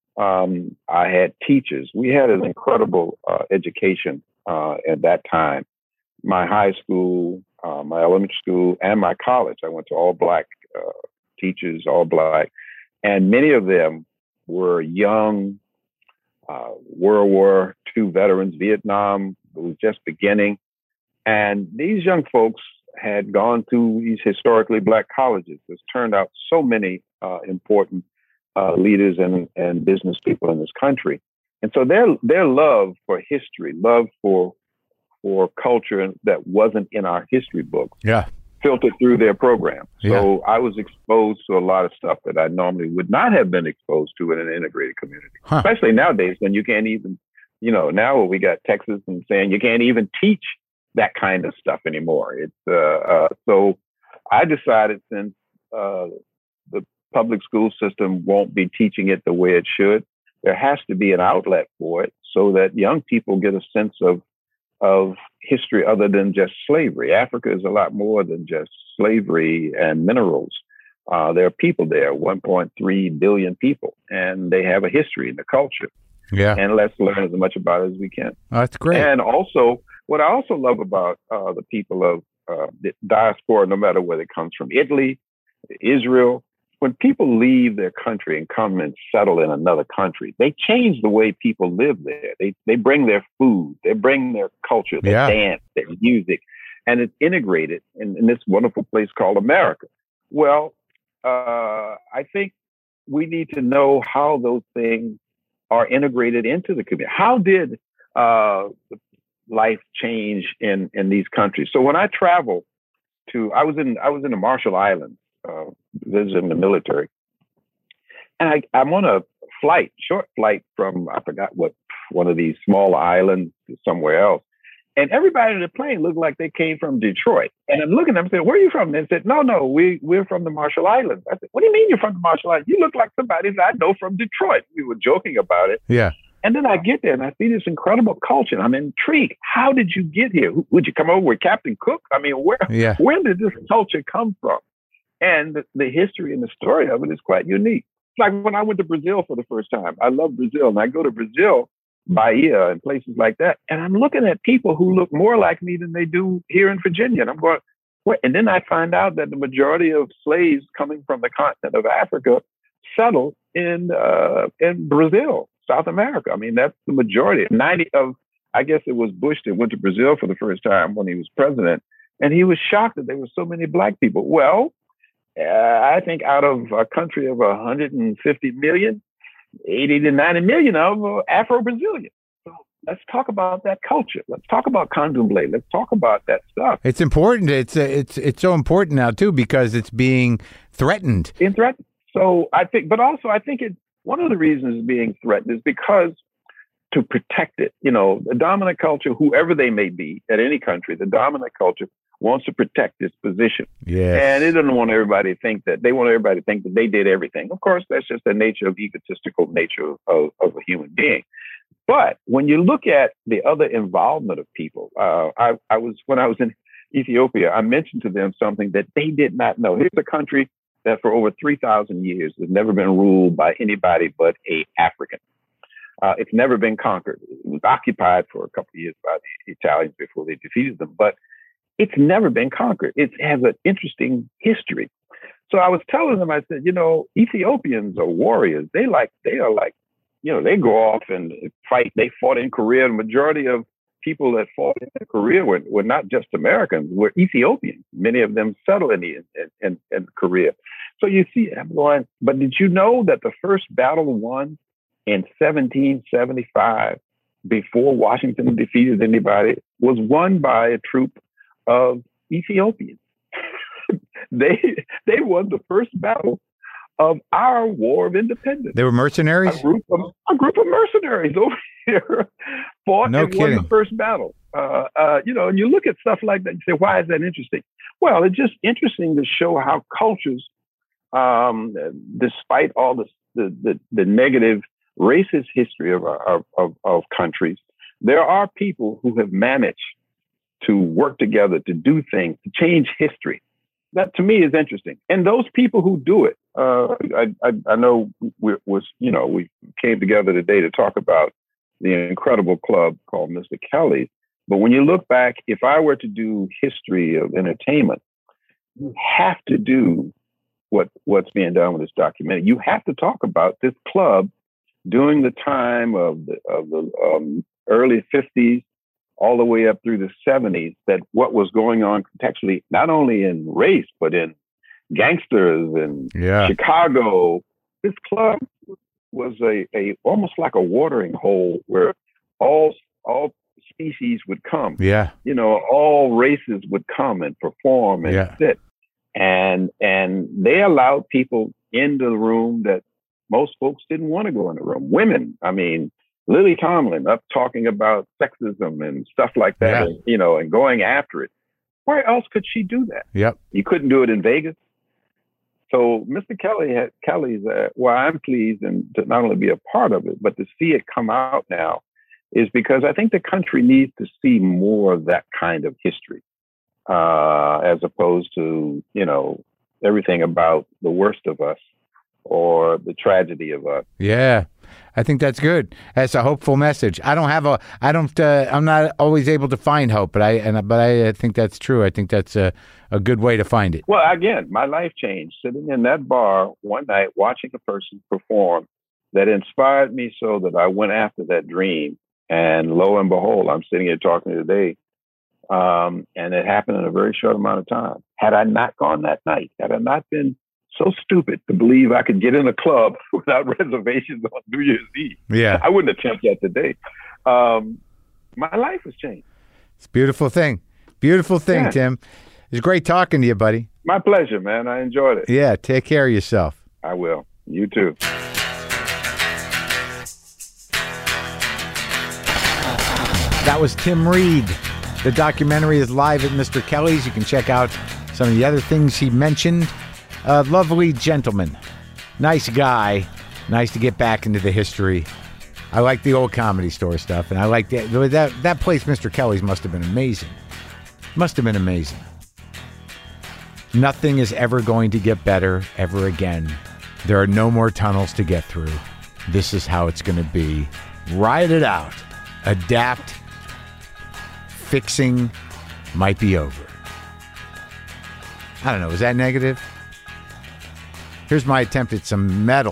Speaker 2: I had teachers. We had an incredible education at that time. My high school, my elementary school, and my college, I went to all black teachers, all black. And many of them were young World War II veterans. Vietnam was just beginning. And these young folks had gone to these historically black colleges. There's turned out so many important leaders and business people in this country. And so their love for history, love for culture that wasn't in our history books, filtered through their program. So I was exposed to a lot of stuff that I normally would not have been exposed to in an integrated community, especially nowadays when you can't even, now we got Texas and saying you can't even teach that kind of stuff anymore. It's so I decided since the public school system won't be teaching it the way it should, there has to be an outlet for it so that young people get a sense of history other than just slavery. Africa is a lot more than just slavery and minerals. There are people there, 1.3 billion people, and they have a history and a culture.
Speaker 1: Yeah.
Speaker 2: And let's learn as much about it as we can.
Speaker 1: Oh, that's great.
Speaker 2: And also, what I also love about the people of the diaspora, no matter where it comes from, Italy, Israel, when people leave their country and come and settle in another country, they change the way people live there. They bring their food, they bring their culture, their dance, their music, and it's integrated in this wonderful place called America. Well, I think we need to know how those things are integrated into the community. How did life change in these countries? So when I travel I was in the Marshall Islands, visiting the military, and I'm on a short flight from, I forgot what, one of these small islands to somewhere else. And everybody in the plane looked like they came from Detroit. And I'm looking at them and saying, where are you from? And they said, no, we're from the Marshall Islands. I said, what do you mean you're from the Marshall Islands? You look like somebody that I know from Detroit. We were joking about it.
Speaker 1: Yeah.
Speaker 2: And then I get there and I see this incredible culture. And I'm intrigued. How did you get here? Would you come over with Captain Cook? I mean, where did this culture come from? And the history and the story of it is quite unique. It's like when I went to Brazil for the first time. I love Brazil. And I go to Brazil, Bahia, and places like that. And I'm looking at people who look more like me than they do here in Virginia. And I'm going, what? And then I find out that the majority of slaves coming from the continent of Africa settled in Brazil, South America. I mean, that's the majority. I guess it was Bush that went to Brazil for the first time when he was president. And he was shocked that there were so many Black people. Well, I think out of a country of 150 million, 80 to 90 million of Afro-Brazilian. So let's talk about that culture. Let's talk about candomblé. Let's talk about that stuff.
Speaker 1: It's important. It's so important now too because it's being threatened.
Speaker 2: So I think one of the reasons it's being threatened is because to protect it, the dominant culture, whoever they may be at any country, the dominant culture wants to protect this position.
Speaker 1: Yes.
Speaker 2: And it doesn't want everybody to think that they did everything. Of course, that's just the egotistical nature of a human being. But when you look at the other involvement of people, when I was in Ethiopia, I mentioned to them something that they did not know. Here's a country that for over 3,000 years has never been ruled by anybody but an African. It's never been conquered. It was occupied for a couple of years by the Italians before they defeated them, but it's never been conquered. It has an interesting history. So I was telling them, I said, Ethiopians are warriors. They go off and fight. They fought in Korea. The majority of people that fought in Korea were not just Americans, were Ethiopians. Many of them settled in Korea. So you see, I'm going, but did you know that the first battle won in 1775, before Washington defeated anybody, was won by a troop of Ethiopians? They won the first battle of our War of Independence.
Speaker 1: They were mercenaries?
Speaker 2: A group of mercenaries over here fought and won the first battle. And you look at stuff like that, you say, why is that interesting? Well, it's just interesting to show how cultures, despite all the negative racist history of countries, there are people who have managed to work together, to do things, to change history. That to me is interesting. And those people who do it, I know we came together today to talk about the incredible club called Mr. Kelly's. But when you look back, if I were to do history of entertainment, you have to do what's being done with this documentary. You have to talk about this club during the time of the early 50s all the way up through the 70s, that what was going on contextually, not only in race, but in gangsters and Chicago. This club was a almost like a watering hole where all species would come.
Speaker 1: Yeah.
Speaker 2: All races would come and perform and sit. And they allowed people into the room that most folks didn't want to go in the room. Women, Lily Tomlin up talking about sexism and stuff like that, and going after it. Where else could she do that?
Speaker 1: Yep.
Speaker 2: You couldn't do it in Vegas. So Mr. Kelly's, I'm pleased and to not only be a part of it, but to see it come out now is because I think the country needs to see more of that kind of history, as opposed to, everything about the worst of us or the tragedy of us.
Speaker 1: Yeah. I think that's good. That's a hopeful message. I'm not always able to find hope, but I think that's true. I think that's a good way to find it.
Speaker 2: Well, again, my life changed sitting in that bar one night, watching a person perform that inspired me so that I went after that dream. And lo and behold, I'm sitting here talking today. And it happened in a very short amount of time. Had I not gone that night, had I not been so stupid to believe I could get in a club without reservations on New Year's Eve, I wouldn't attempt that today. My life has changed.
Speaker 1: It's a beautiful thing. Beautiful thing, yeah. Tim. It's great talking to you, buddy.
Speaker 2: My pleasure, man. I enjoyed it.
Speaker 1: Yeah, take care of yourself.
Speaker 2: I will. You too.
Speaker 1: That was Tim Reed. The documentary is live at Mr. Kelly's. You can check out some of the other things he mentioned. Lovely gentleman. Nice guy. Nice to get back into the history I like the old Comedy Store stuff, and I like that place, Mr. Kelly's, must have been amazing. Must have been amazing. Nothing is ever going to get better ever again. There are no more tunnels to get through. This is how it's going to be. Ride it out. Adapt. Fixing might be over. I don't know. Is that negative? Here's my attempt at some metal.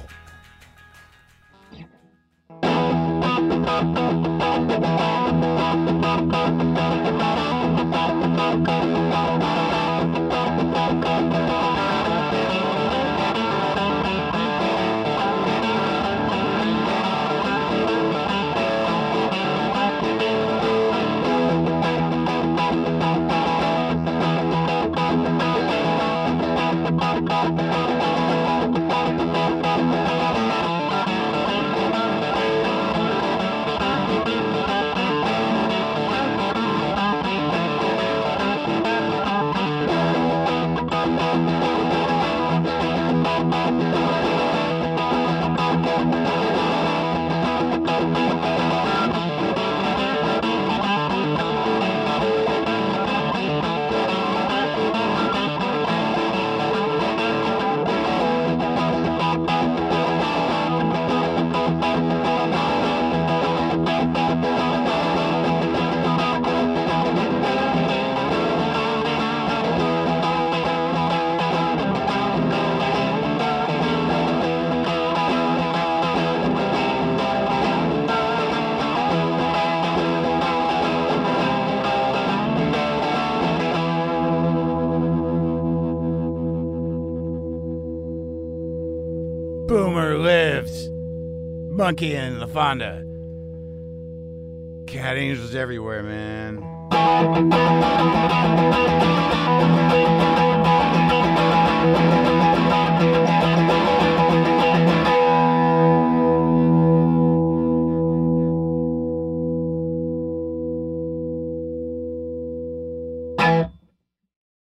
Speaker 1: Boomer lives. Monkey and LaFonda. Cat angels everywhere, man.